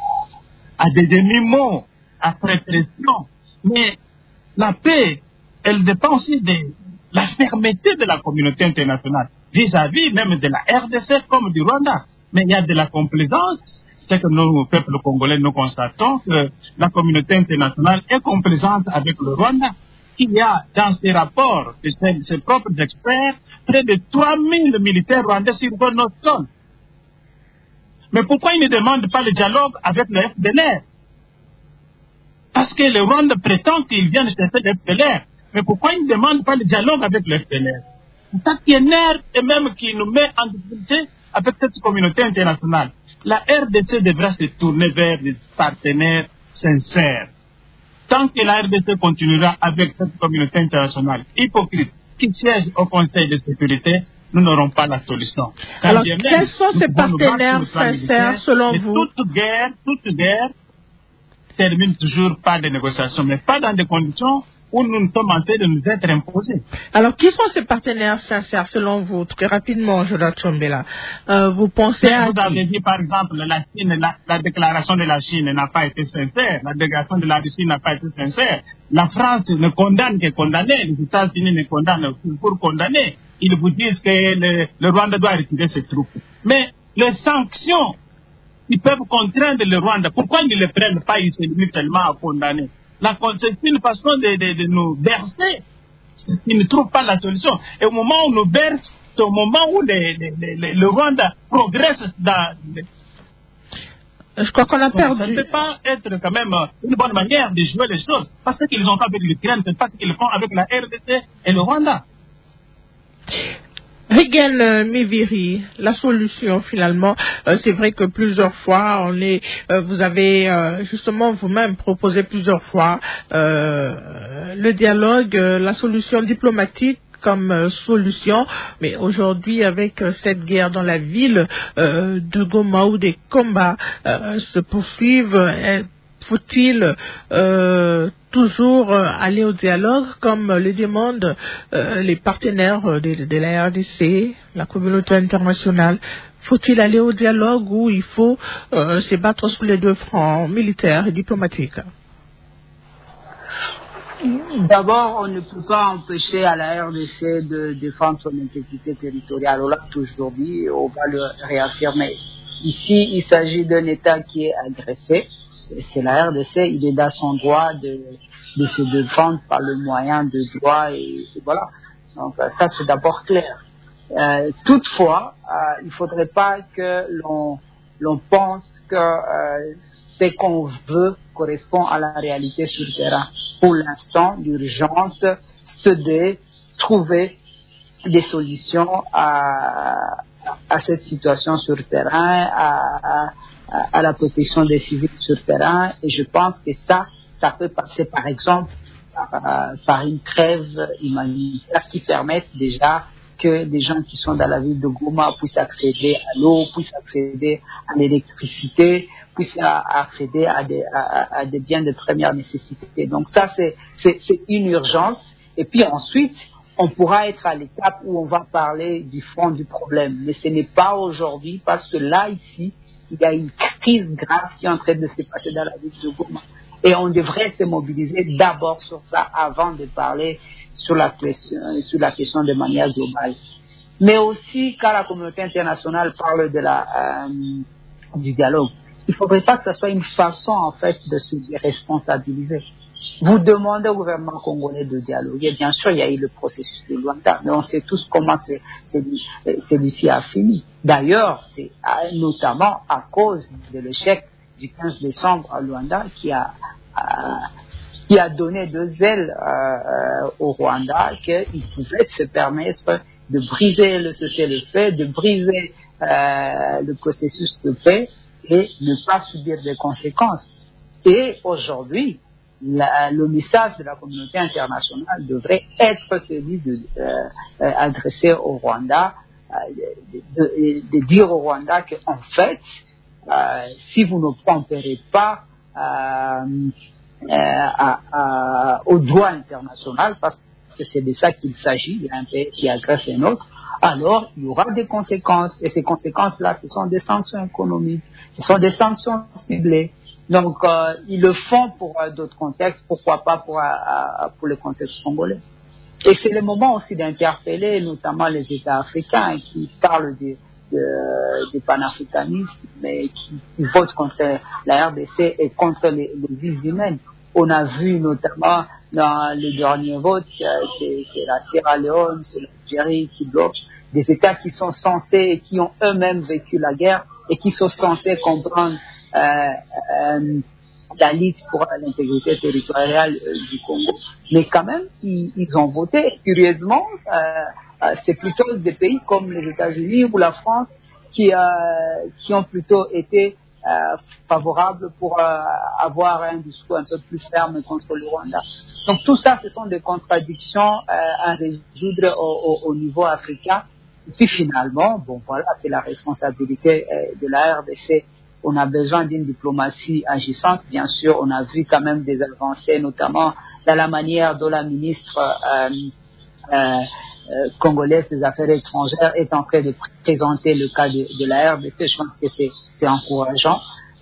à des demi-mots, après pression. Mais la paix, elle dépend aussi de la fermeté de la communauté internationale, vis-à-vis même de la R D C comme du Rwanda. Mais il y a de la complaisance. C'est que nous, peuple congolais, nous constatons que la communauté internationale est complaisante avec le Rwanda. Il y a dans ces rapports de ses, ses propres experts près de trois mille militaires rwandais sur notre sol. Mais pourquoi ils ne demandent pas le dialogue avec le F D L R? Parce que le Rwanda prétend qu'ils viennent chercher le F D L R. Mais pourquoi ils ne demandent pas le dialogue avec le F D L R? C'est ça qui énerve et même qui nous met en difficulté avec cette communauté internationale. La R D C devrait se tourner vers des partenaires sincères. Tant que la R D C continuera avec cette communauté internationale hypocrite qui siège au Conseil de sécurité, nous n'aurons pas la solution. Car alors, quels même, sont ces partenaires sincères selon vous? Toute guerre, toute guerre termine toujours par des négociations, mais pas dans des conditions où nous sommes en train de nous être imposés. Alors, qui sont ces partenaires sincères selon vous? Très rapidement, Jonathan Tchombela. Euh, vous pensez mais à... Vous avez dit, par exemple, la Chine, la, la déclaration de la Chine n'a pas été sincère, la déclaration de la Russie n'a pas été sincère. La France ne condamne que condamner, les États-Unis ne condamnent que pour condamner. Ils vous disent que le, le Rwanda doit retirer ses troupes. Mais les sanctions, ils peuvent contraindre le Rwanda. Pourquoi ils ne les prennent pas? Ils se limitent tellement à condamner. La, c'est une façon de, de, de nous bercer. Ils ne trouvent pas la solution. Et au moment où nous bercent, c'est au moment où les, les, les, le Rwanda progresse dans... Je crois qu'on a perdu. Ça ne peut pas être quand même une bonne manière de jouer les choses. Parce qu'ils ont fait avec l'Ukraine, c'est parce qu'ils font avec la R D C et le Rwanda. Rigel Miviri, la solution finalement, euh, c'est vrai que plusieurs fois, on est, euh, vous avez euh, justement vous-même proposé plusieurs fois euh, le dialogue, euh, la solution diplomatique comme euh, solution, mais aujourd'hui avec euh, cette guerre dans la ville euh, de Goma où des combats euh, se poursuivent, euh, faut-il euh, toujours euh, aller au dialogue comme le demandent euh, les partenaires de, de la R D C, la communauté internationale? Faut-il aller au dialogue ou il faut euh, se battre sur les deux fronts, militaires et diplomatiques? D'abord, on ne peut pas empêcher à la R D C de défendre son intégrité territoriale. On l'a toujours dit, on va le réaffirmer. Ici, il s'agit d'un État qui est agressé. C'est la R D C, il est dans son droit de, de se défendre par le moyen de droit et, et voilà. Donc ça, c'est d'abord clair. Euh, toutefois, euh, il ne faudrait pas que l'on, l'on pense que euh, ce qu'on veut correspond à la réalité sur le terrain. Pour l'instant, l'urgence, c'est de trouver des solutions à, à cette situation sur le terrain, à, à, à la protection des civils sur le terrain. Et je pense que ça, ça peut passer par exemple par, par une trêve humanitaire qui permette déjà que les gens qui sont dans la ville de Goma puissent accéder à l'eau, puissent accéder à l'électricité, puissent accéder à des, à, à des biens de première nécessité. Donc ça, c'est, c'est, c'est une urgence. Et puis ensuite, on pourra être à l'étape où on va parler du fond du problème. Mais ce n'est pas aujourd'hui, parce que là, ici, il y a une crise grave qui est en train de se passer dans la ville de Goma. Et on devrait se mobiliser d'abord sur ça avant de parler sur la question, sur la question de manière globale. Mais aussi, quand la communauté internationale parle de la, euh, du dialogue, il ne faudrait pas que ce soit une façon, en fait, de se responsabiliser. Vous demandez au gouvernement congolais de dialoguer. Bien sûr, il y a eu le processus de Luanda, mais on sait tous comment celui-ci a fini. D'ailleurs, c'est notamment à cause de l'échec du quinze décembre à Luanda qui a, a, qui a donné deux ailes euh, au Rwanda qu'il pouvait se permettre de briser le cessez-le-feu, de briser euh, le processus de paix et ne pas subir des conséquences. Et aujourd'hui, La, le message de la communauté internationale devrait être celui de euh, euh, adresser au Rwanda, euh, de, de, de dire au Rwanda que en fait, euh, si vous ne coopérez pas euh, euh, à, à, au droit international, parce que c'est de ça qu'il s'agit, il y a un pays qui agresse un autre, alors il y aura des conséquences. Et ces conséquences-là, ce sont des sanctions économiques, ce sont des sanctions ciblées. Donc, euh, ils le font pour euh, d'autres contextes, pourquoi pas pour, euh, pour le contexte congolais. Et c'est le moment aussi d'interpeller notamment les États africains qui parlent du de, de panafricanisme, mais qui, qui votent contre la R D C et contre les, les vies humaines. On a vu notamment dans le dernier vote, c'est, c'est la Sierra Leone, c'est l'Algérie qui bloque, des États qui sont censés et qui ont eux-mêmes vécu la guerre et qui sont censés comprendre Euh, euh, la Ligue pour l'intégrité territoriale euh, du Congo. Mais quand même, ils, ils ont voté. Curieusement, euh, euh, c'est plutôt des pays comme les États-Unis ou la France qui, euh, qui ont plutôt été euh, favorables pour euh, avoir un discours un peu plus ferme contre le Rwanda. Donc tout ça, ce sont des contradictions euh, à résoudre au, au, au niveau africain. Et puis finalement, bon voilà, c'est la responsabilité euh, de la R D C. On a besoin d'une diplomatie agissante. Bien sûr, on a vu quand même des avancées, notamment dans la manière dont la ministre euh, euh, euh, congolaise des Affaires étrangères est en train de présenter le cas de, de la R D C. Je pense que c'est, c'est encourageant. Euh,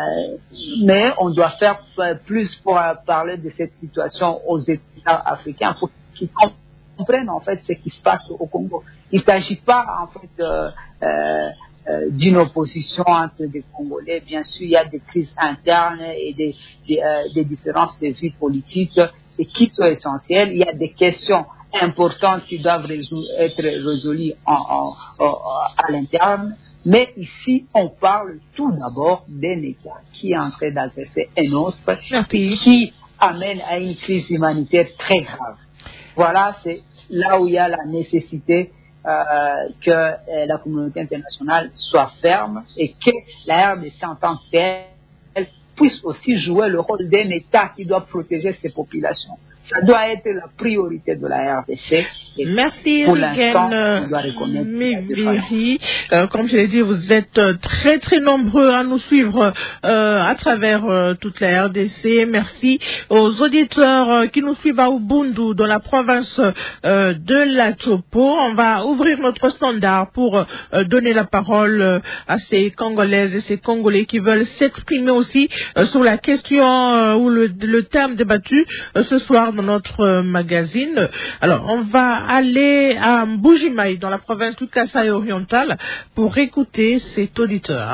mais on doit faire plus pour euh, parler de cette situation aux États africains pour qu'ils comprennent en fait ce qui se passe au Congo. Il ne s'agit pas en fait de euh, Euh, d'une opposition entre des Congolais. Bien sûr, il y a des crises internes et des, des, euh, des différences de vie politique et qui sont essentielles. Il y a des questions importantes qui doivent résol- être résolues en, en, en, à l'interne. Mais ici, on parle tout d'abord d'un État qui est en train d'agresser un autre, qui amène à une crise humanitaire très grave. Voilà, c'est là où il y a la nécessité Euh, que euh, la communauté internationale soit ferme et que la R D C en tant que telle puisse aussi jouer le rôle d'un État qui doit protéger ses populations. Ça doit être la priorité de la R D C. Et merci, pour l'instant, Rigen, on doit reconnaître Miviri. Euh, comme je l'ai dit, vous êtes très très nombreux à nous suivre euh, à travers euh, toute la R D C. Merci aux auditeurs euh, qui nous suivent à Ubundu, dans la province euh, de la Chopo. On va ouvrir notre standard pour euh, donner la parole euh, à ces Congolaises et ces Congolais qui veulent s'exprimer aussi euh, sur la question euh, ou le, le thème débattu euh, ce soir dans notre euh, magazine. Alors, on va aller à Mbujimaï, dans la province du Kasaï oriental, pour écouter cet auditeur.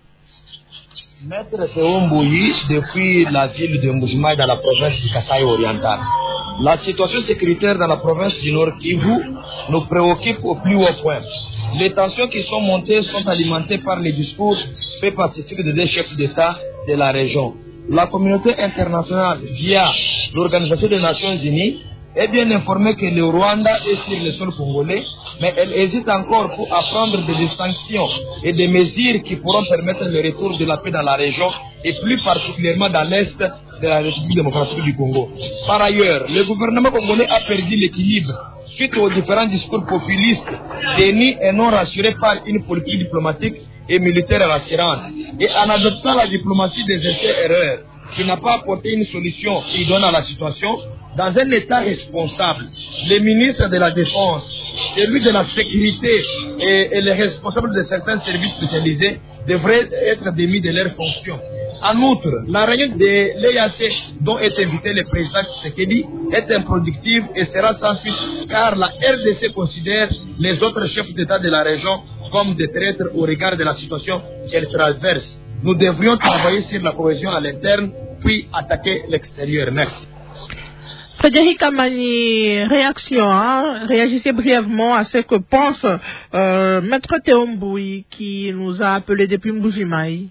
Maître Théo Mbouyi, depuis la ville de Mbujimaï, dans la province du Kasaï oriental. La situation sécuritaire dans la province du Nord Kivu nous préoccupe au plus haut point. Les tensions qui sont montées sont alimentées par les discours peu pacifiques de deux chefs d'État de la région. La communauté internationale, via l'Organisation des Nations Unies, est bien informée que le Rwanda est sur le sol congolais, mais elle hésite encore pour apprendre des sanctions et des mesures qui pourront permettre le retour de la paix dans la région et plus particulièrement dans l'Est de la République démocratique du Congo. Par ailleurs, le gouvernement congolais a perdu l'équilibre suite aux différents discours populistes, tenus et non rassurés par une politique diplomatique et militaire rassurante. Et en adoptant la diplomatie des essais-erreurs, qui n'a pas apporté une solution qui donne à la situation, dans un État responsable, les ministres de la Défense, celui de la Sécurité et, et les responsables de certains services spécialisés devraient être démis de leurs fonctions. En outre, la réunion de l'E A C dont est invité le président Tshisekedi est improductive et sera sans suite car la R D C considère les autres chefs d'État de la région comme des traîtres au regard de la situation qu'elle traverse. Nous devrions travailler sur la cohésion à l'interne puis attaquer l'extérieur. Merci. Frédéric Amani, réaction, hein? Réagissez brièvement à ce que pense euh, Maître Théo Mboui qui nous a appelé depuis Mbujimaï.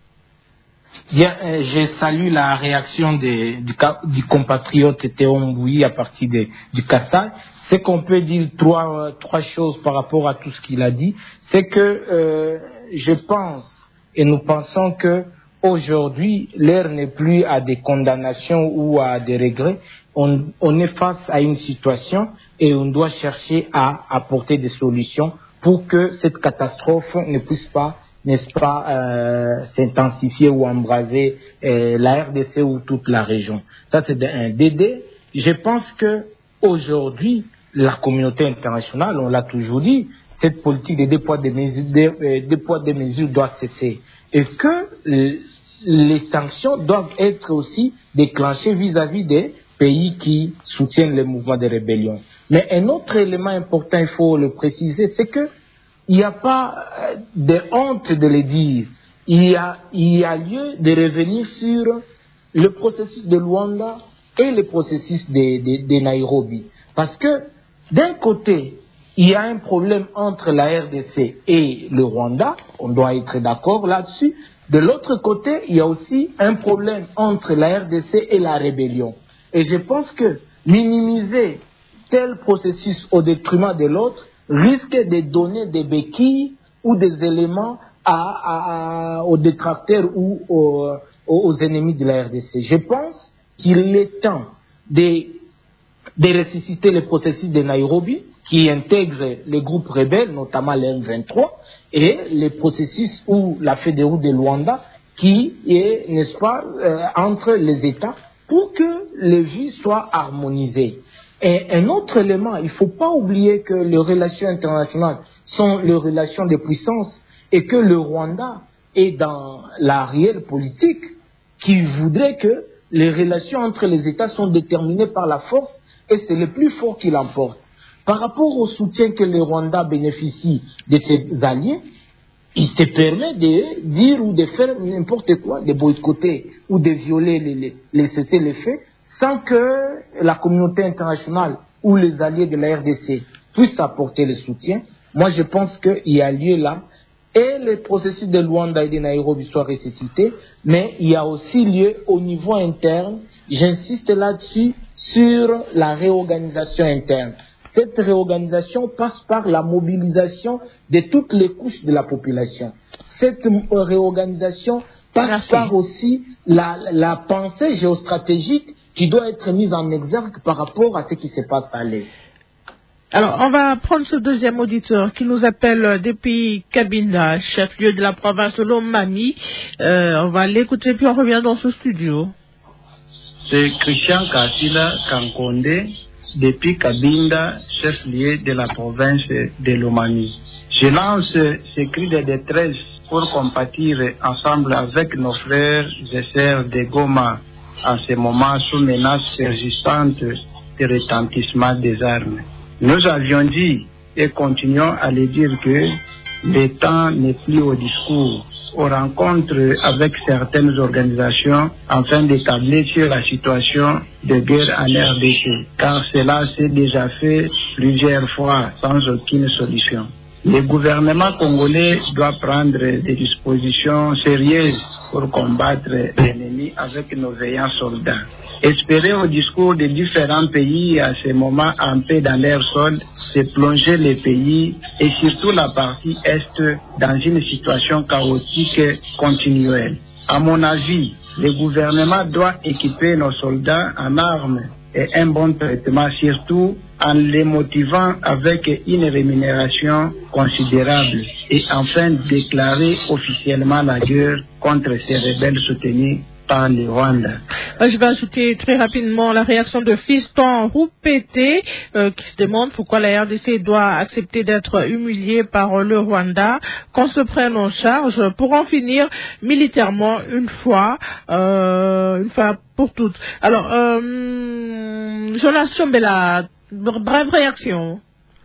Bien, euh, je salue la réaction de, du, du compatriote Théo Mboui à partir de, du Kassai. C'est qu'on peut dire trois, trois choses par rapport à tout ce qu'il a dit. C'est que euh, je pense et nous pensons que aujourd'hui, l'heure n'est plus à des condamnations ou à des regrets. On, on est face à une situation et on doit chercher à apporter des solutions pour que cette catastrophe ne puisse pas, n'est-ce pas, euh, s'intensifier ou embraser euh, la R D C ou toute la région. Ça, c'est un D D. Je pense que aujourd'hui, la communauté internationale, on l'a toujours dit, cette politique de deux poids deux mesures, de, deux poids deux mesures doit cesser et que les, les sanctions doivent être aussi déclenchées vis-à-vis des pays qui soutiennent le mouvement de rébellion. Mais un autre élément important, il faut le préciser, c'est que il n'y a pas de honte de le dire. Il y a, il y a lieu de revenir sur le processus de Luanda et le processus de, de, de Nairobi. Parce que d'un côté, il y a un problème entre la R D C et le Rwanda, on doit être d'accord là-dessus. De l'autre côté, il y a aussi un problème entre la R D C et la rébellion. Et je pense que minimiser tel processus au détriment de l'autre risque de donner des béquilles ou des éléments à, à, aux détracteurs ou aux, aux ennemis de la R D C. Je pense qu'il est temps de, de ressusciter le processus de Nairobi qui intègre les groupes rebelles, notamment le M vingt-trois, et le processus ou la feuille de route de Luanda qui est, n'est-ce pas, euh, entre les États pour que les vies soient harmonisées. Et un autre élément, il ne faut pas oublier que les relations internationales sont les relations de puissance et que le Rwanda est dans la réelle politique qui voudrait que les relations entre les États sont déterminées par la force et c'est le plus fort qui l'emporte. Par rapport au soutien que le Rwanda bénéficie de ses alliés, il se permet de dire ou de faire n'importe quoi, de boycotter ou de violer les, les, les cessez-le-feu sans que la communauté internationale ou les alliés de la R D C puissent apporter le soutien. Moi, je pense qu'il y a lieu là et le processus de Luanda et de Nairobi soit ressuscité, mais il y a aussi lieu au niveau interne, j'insiste là-dessus, sur la réorganisation interne. Cette réorganisation passe par la mobilisation de toutes les couches de la population. Cette réorganisation passe Merci. par aussi la, la pensée géostratégique qui doit être mise en exergue par rapport à ce qui se passe à l'Est. Alors, on va prendre ce deuxième auditeur qui nous appelle depuis Kabinda, chef-lieu de la province de Lomami. Euh, on va l'écouter puis on revient dans ce studio. C'est Christian Kassila Kankonde, depuis Kabinda, chef-lieu de la province de Lomami. Je lance ce cri de détresse pour compatir ensemble avec nos frères et sœurs de Goma en ce moment sous menace persistante de retentissement des armes. Nous avions dit et continuons à le dire que le temps n'est plus au discours, aux rencontres avec certaines organisations afin d'établir sur la situation de guerre en R D C, car cela s'est déjà fait plusieurs fois sans aucune solution. Le gouvernement congolais doit prendre des dispositions sérieuses pour combattre l'ennemi avec nos veillants soldats. Espérer au discours des différents pays à ce moment en paix dans leur sol, c'est plonger les pays et surtout la partie Est dans une situation chaotique continuelle. À mon avis, le gouvernement doit équiper nos soldats en armes et un bon traitement, surtout en les motivant avec une rémunération considérable et enfin déclarer officiellement la guerre contre ces rebelles soutenus par le Rwanda. Je vais ajouter très rapidement la réaction de Fiston Roupété euh, qui se demande pourquoi la R D C doit accepter d'être humiliée par le Rwanda, qu'on se prenne en charge pour en finir militairement une fois, euh, une fois pour toutes. Alors, euh, Jonas Chombela, brève réaction.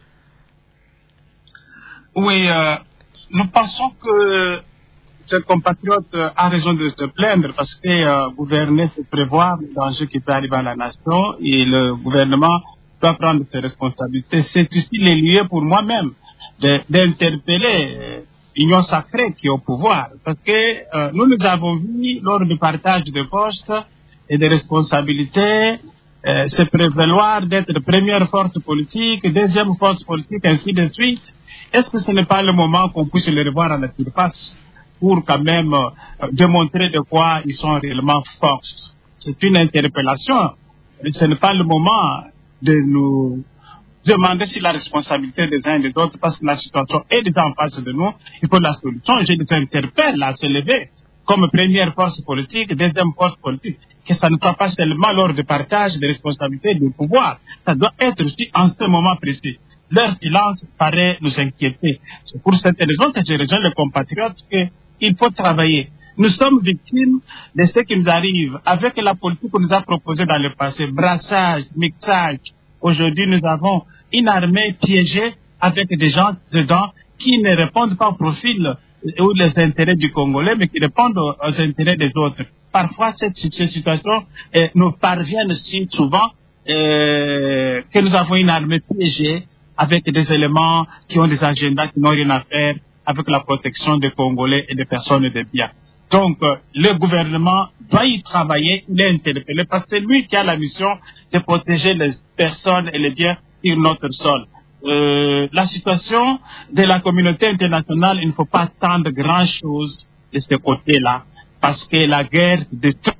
Oui, euh, nous pensons que ce compatriote a raison de se plaindre parce que euh, gouverner, c'est prévoir le danger qui peut arriver à la nation et le gouvernement doit prendre ses responsabilités. C'est aussi le lieu pour moi-même d'interpeller l'union sacrée qui est au pouvoir parce que euh, nous nous avons vu lors du partage de postes et de responsabilités euh, se prévaloir d'être première force politique, deuxième force politique, ainsi de suite. Est-ce que ce n'est pas le moment qu'on puisse les revoir à la surface pour quand même euh, démontrer de quoi ils sont réellement forts? C'est une interpellation. Ce n'est pas le moment de nous demander si la responsabilité des uns et des autres, parce que la situation est déjà en face de nous, il faut la solution. Je les interpelle à se lever comme première force politique, deuxième force politique, que ça ne soit pas seulement lors du partage des responsabilités du pouvoir. Ça doit être aussi en ce moment précis. Leur silence paraît nous inquiéter. C'est pour cette raison que je rejoins les compatriotes qu'il faut travailler. Nous sommes victimes de ce qui nous arrive avec la politique qu'on nous a proposée dans le passé. Brassage, mixage. Aujourd'hui, nous avons une armée piégée avec des gens dedans qui ne répondent pas au profil ou les intérêts du Congolais, mais qui répondent aux, aux intérêts des autres. Parfois, cette, cette situation eh, nous parvient si souvent eh, que nous avons une armée piégée avec des éléments qui ont des agendas qui n'ont rien à faire avec la protection des Congolais et des personnes et des biens. Donc, euh, le gouvernement doit y travailler, il est interpellé, parce que c'est lui qui a la mission de protéger les personnes et les biens sur notre sol. Euh, la situation de la communauté internationale, il ne faut pas attendre grand-chose de ce côté-là, parce que la guerre de toute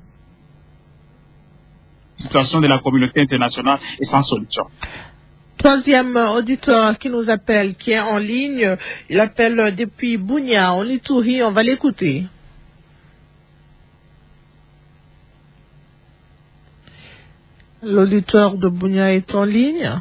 la situation de la communauté internationale est sans solution. Troisième auditeur qui nous appelle, qui est en ligne, il appelle depuis Bunia, en Ituri, on va l'écouter. L'auditeur de Bunia est en ligne.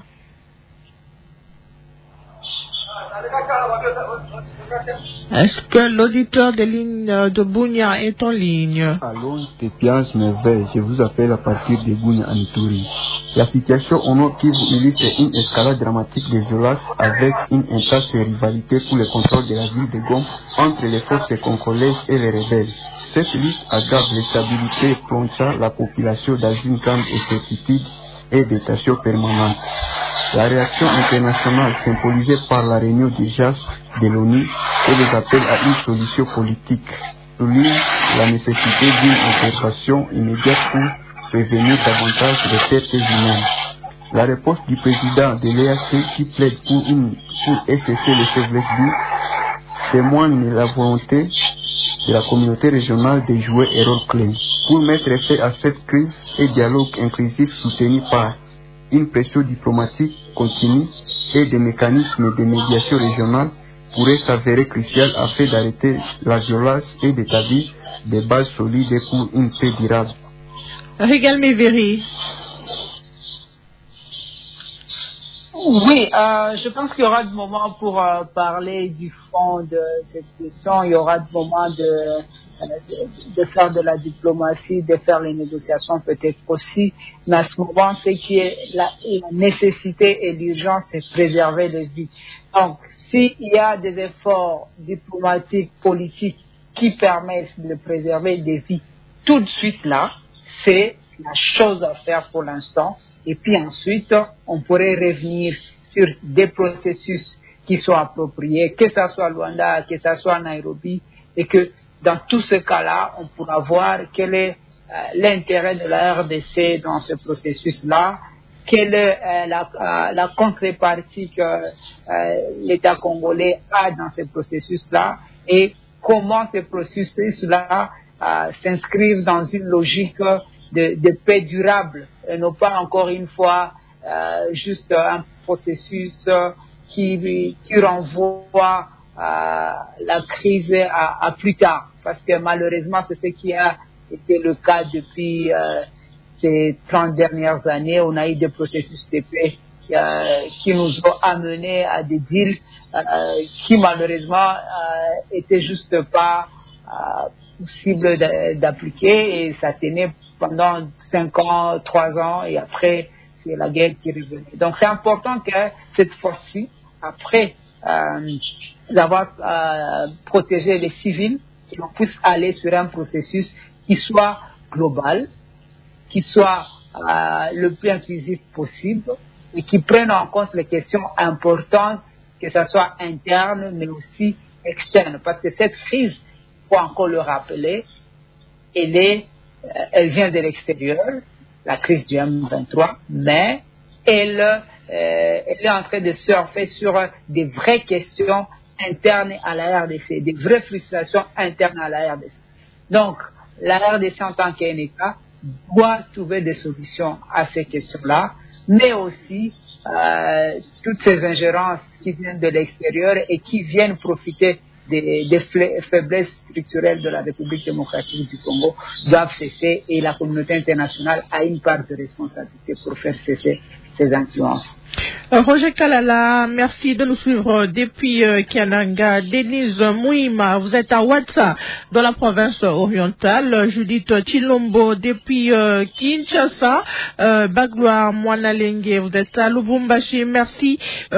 Est-ce que l'auditeur de ligne de Bunia est en ligne? Allô, Stépiance Merveille, je vous appelle à partir de Bunia en Ituri. La situation au nord Kivu illustre une escalade dramatique de violence avec une intense rivalité pour le contrôle de la ville de Goma entre les forces congolaises et les rebelles. Cette lutte aggrave l'instabilité, plongeant la population dans une grande incertitude et de tensions permanentes. La réaction internationale symbolisée par la réunion d'urgence de l'ONU et les appels à une solution politique souligne la nécessité d'une intervention immédiate pour prévenir davantage les pertes humaines. La réponse du président de l'E A C qui plaide pour, une, pour cesser le chevaleresque témoigne de la volonté de la communauté régionale de jouer un rôle clé pour mettre fin à cette crise et dialogue inclusif soutenu par une pression diplomatique continue et des mécanismes de médiation régionale pourraient s'avérer crucial afin d'arrêter la violence et d'établir des bases solides pour une paix durable. Régal Mévéry. Oui, euh, je pense qu'il y aura des moments pour euh, parler du fond de cette question. Il y aura des moments de, de, de faire de la diplomatie, de faire les négociations peut-être aussi. Mais à ce moment, ce qui est la, la nécessité et l'urgence, c'est préserver les vies. Donc, s'il y a des efforts diplomatiques, politiques qui permettent de préserver des vies tout de suite là, c'est la chose à faire pour l'instant. Et puis ensuite, on pourrait revenir sur des processus qui soient appropriées, que ce soit Luanda, que ce soit Nairobi, et que dans tout ce cas-là, on pourra voir quel est euh, l'intérêt de la R D C dans ce processus-là, quelle est euh, la, euh, la contrepartie que euh, l'État congolais a dans ce processus-là, et comment ce processus-là euh, s'inscrivent dans une logique de, de paix durable, et non pas encore une fois euh, juste un processus qui, qui renvoie euh, la crise à, à plus tard. Parce que malheureusement, c'est ce qui a été le cas depuis euh, ces trente dernières années. On a eu des processus de paix euh, qui nous ont amenés à des deals euh, qui malheureusement euh, étaient juste pas euh, possibles d'appliquer, et ça tenait pendant cinq ans, trois ans, et après c'est la guerre qui revenait. Donc c'est important que cette fois-ci, après euh, d'avoir euh, protégé les civils, qu'on puisse aller sur un processus qui soit global, qui soit euh, le plus inclusif possible, et qui prenne en compte les questions importantes, que ce soit interne mais aussi externe. Parce que cette crise, il faut encore le rappeler, elle, est, euh, elle vient de l'extérieur, la crise du M vingt-trois, mais elle, euh, elle est en train de surfer sur des vraies questions internes à la R D C, des vraies frustrations internes à la R D C. Donc, la R D C en tant qu'un État doit trouver des solutions à ces questions-là, mais aussi euh, toutes ces ingérences qui viennent de l'extérieur et qui viennent profiter des, des faiblesses structurelles de la République démocratique du Congo doivent cesser, et la communauté internationale a une part de responsabilité pour faire cesser ces influences. Roger Kalala, merci de nous suivre depuis euh, Kiananga. Denise Mouima, vous êtes à Ouatsa, dans la province orientale. Judith Chilombo, depuis euh, Kinshasa. Euh, Bagloire Mwanalenge, vous êtes à Lubumbashi. Merci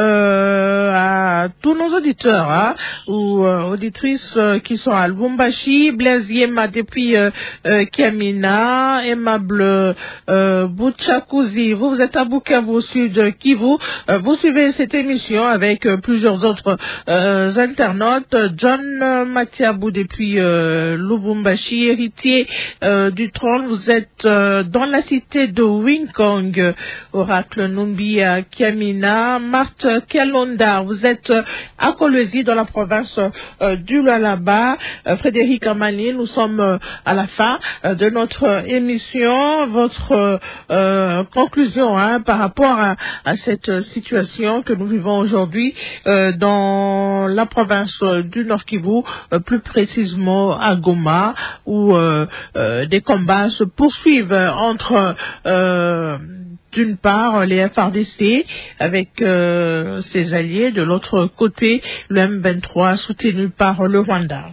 euh, à tous nos auditeurs hein, ou euh, auditrices euh, qui sont à Lubumbashi. Blaise Yema, depuis euh, euh, Kiamina. Aimable euh, Bouchakouzi, vous, vous êtes à Bukavu, au sud Kivu. Euh, vous suivez cette émission avec euh, plusieurs autres euh, internautes. John euh, Matiabou depuis euh, Lubumbashi, héritier euh, du trône. Vous êtes euh, dans la cité de Winkong, Oracle Numbi à Kiamina. Marthe Kalonda, vous êtes euh, à Kolwezi dans la province euh, du Lualaba. Euh, Frédéric Amani, nous sommes euh, à la fin euh, de notre émission. Votre euh, conclusion hein, par rapport à, à cette situation que nous vivons aujourd'hui euh, dans la province du Nord Kivu, euh, plus précisément à Goma, où euh, euh, des combats se poursuivent entre euh, d'une part les F R D C avec euh, ses alliés, de l'autre côté le M vingt-trois soutenu par le Rwanda.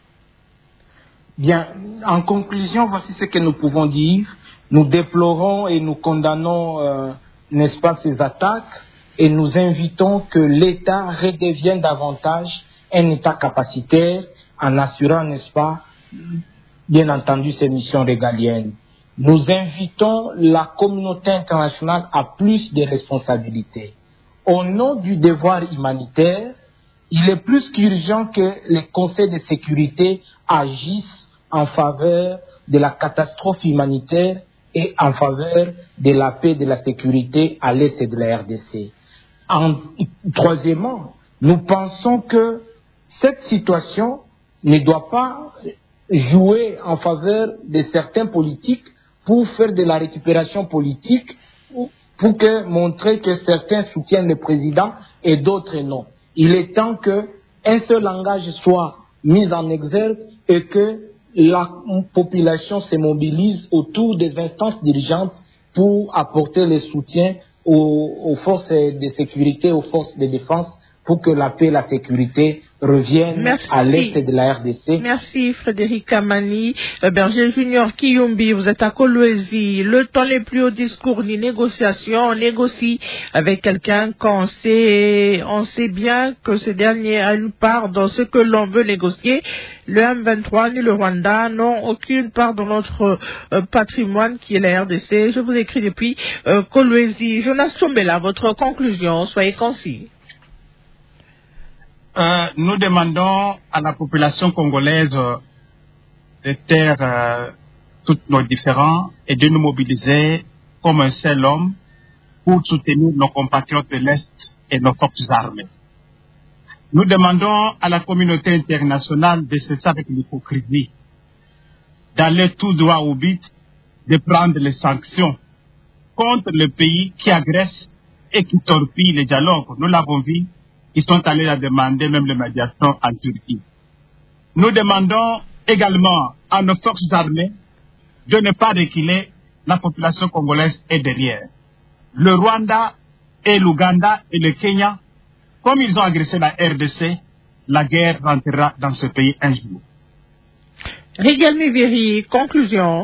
Bien, en conclusion, voici ce que nous pouvons dire. Nous déplorons et nous condamnons euh, n'est-ce pas, ces attaques, et nous invitons que l'État redevienne davantage un État capacitaire en assurant, n'est-ce pas, bien entendu, ses missions régaliennes. Nous invitons la communauté internationale à plus de responsabilités. Au nom du devoir humanitaire, il est plus qu'urgent que les conseils de sécurité agissent en faveur de la catastrophe humanitaire et en faveur de la paix et de la sécurité à l'est de la R D C. En, troisièmement, nous pensons que cette situation ne doit pas jouer en faveur de certains politiques pour faire de la récupération politique, pour que, montrer que certains soutiennent le président et d'autres non. Il est temps qu'un seul langage soit mis en exergue et que la population se mobilise autour des instances dirigeantes pour apporter le soutien aux, aux forces de sécurité, aux forces de défense, pour que la paix et la sécurité reviennent Merci. à l'est de la R D C. Merci Frédéric Kamani. Euh, Berger Junior Kiyumbi, vous êtes à Kolwezi. Le temps n'est plus au discours ni négociation. On négocie avec quelqu'un quand on sait, on sait bien que ce dernier a une part dans ce que l'on veut négocier. Le M vingt-trois ni le Rwanda n'ont aucune part dans notre euh, patrimoine qui est la R D C. Je vous écris depuis euh, Kolwezi. Jonas Chombela, votre conclusion, soyez concis. Euh, nous demandons à la population congolaise de taire euh, tous nos différends et de nous mobiliser comme un seul homme pour soutenir nos compatriotes de l'Est et nos forces armées. Nous demandons à la communauté internationale de cesser avec l'hypocrisie, d'aller tout droit au but, de prendre les sanctions contre le pays qui agresse et qui torpille le dialogue. Nous l'avons vu, ils sont allés la demander même la médiation en Turquie. Nous demandons également à nos forces armées de ne pas reculer, la population congolaise est derrière. Le Rwanda et l'Ouganda et le Kenya, comme ils ont agressé la R D C, la guerre rentrera dans ce pays un jour. Rigel Miviri, conclusion.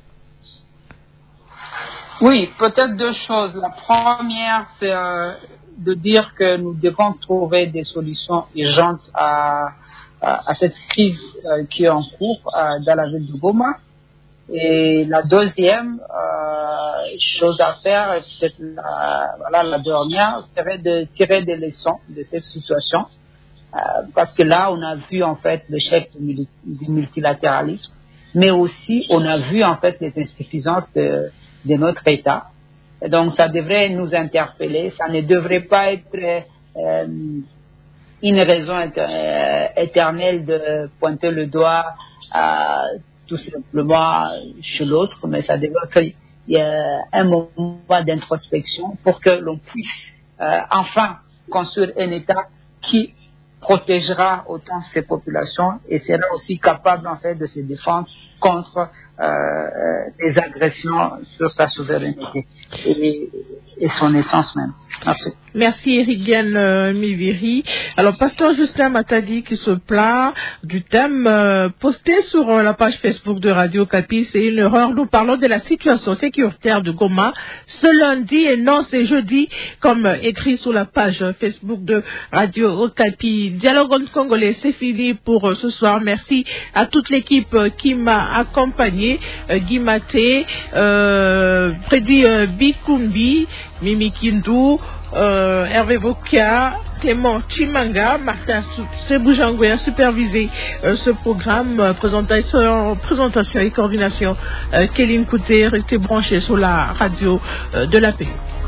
Oui, peut-être deux choses. La première, c'est euh, de dire que nous devons trouver des solutions urgentes à, à, à cette crise euh, qui est en cours euh, dans la ville de Goma. Et la deuxième euh, chose à faire, peut-être la, voilà, la dernière, serait de tirer des leçons de cette situation. Euh, parce que là, on a vu en fait l'échec du, du multilatéralisme, mais aussi on a vu en fait les insuffisances de, de notre État. Et donc, ça devrait nous interpeller. Ça ne devrait pas être euh, une raison éternelle de pointer le doigt à tout simplement chez l'autre, mais ça devrait être il y a un moment d'introspection pour que l'on puisse euh, enfin construire un État qui protégera autant ses populations et sera aussi capable en fait de se défendre contre euh, les agressions sur sa souveraineté et, et son essence même. Merci. Merci Erigienne euh, Miviri. Alors, pasteur Justin Matadi qui se plaint du thème euh, posté sur euh, la page Facebook de Radio Okapi, c'est une erreur. Nous parlons de la situation sécuritaire de Goma ce lundi et non c'est jeudi, comme euh, écrit sur la page Facebook de Radio Okapi. Dialogue en congolais, c'est fini pour euh, ce soir. Merci à toute l'équipe euh, qui m'a accompagné, euh, Guy Maté, euh, Freddy euh, Bikumbi, Mimi Kindou, Euh, Hervé Vokia, Clément Chimanga, Martin Seboujangoy a supervisé euh, ce programme, euh, présentation, présentation et coordination. Euh, Kéline Kouté, restez branchés sur la radio euh, de la paix.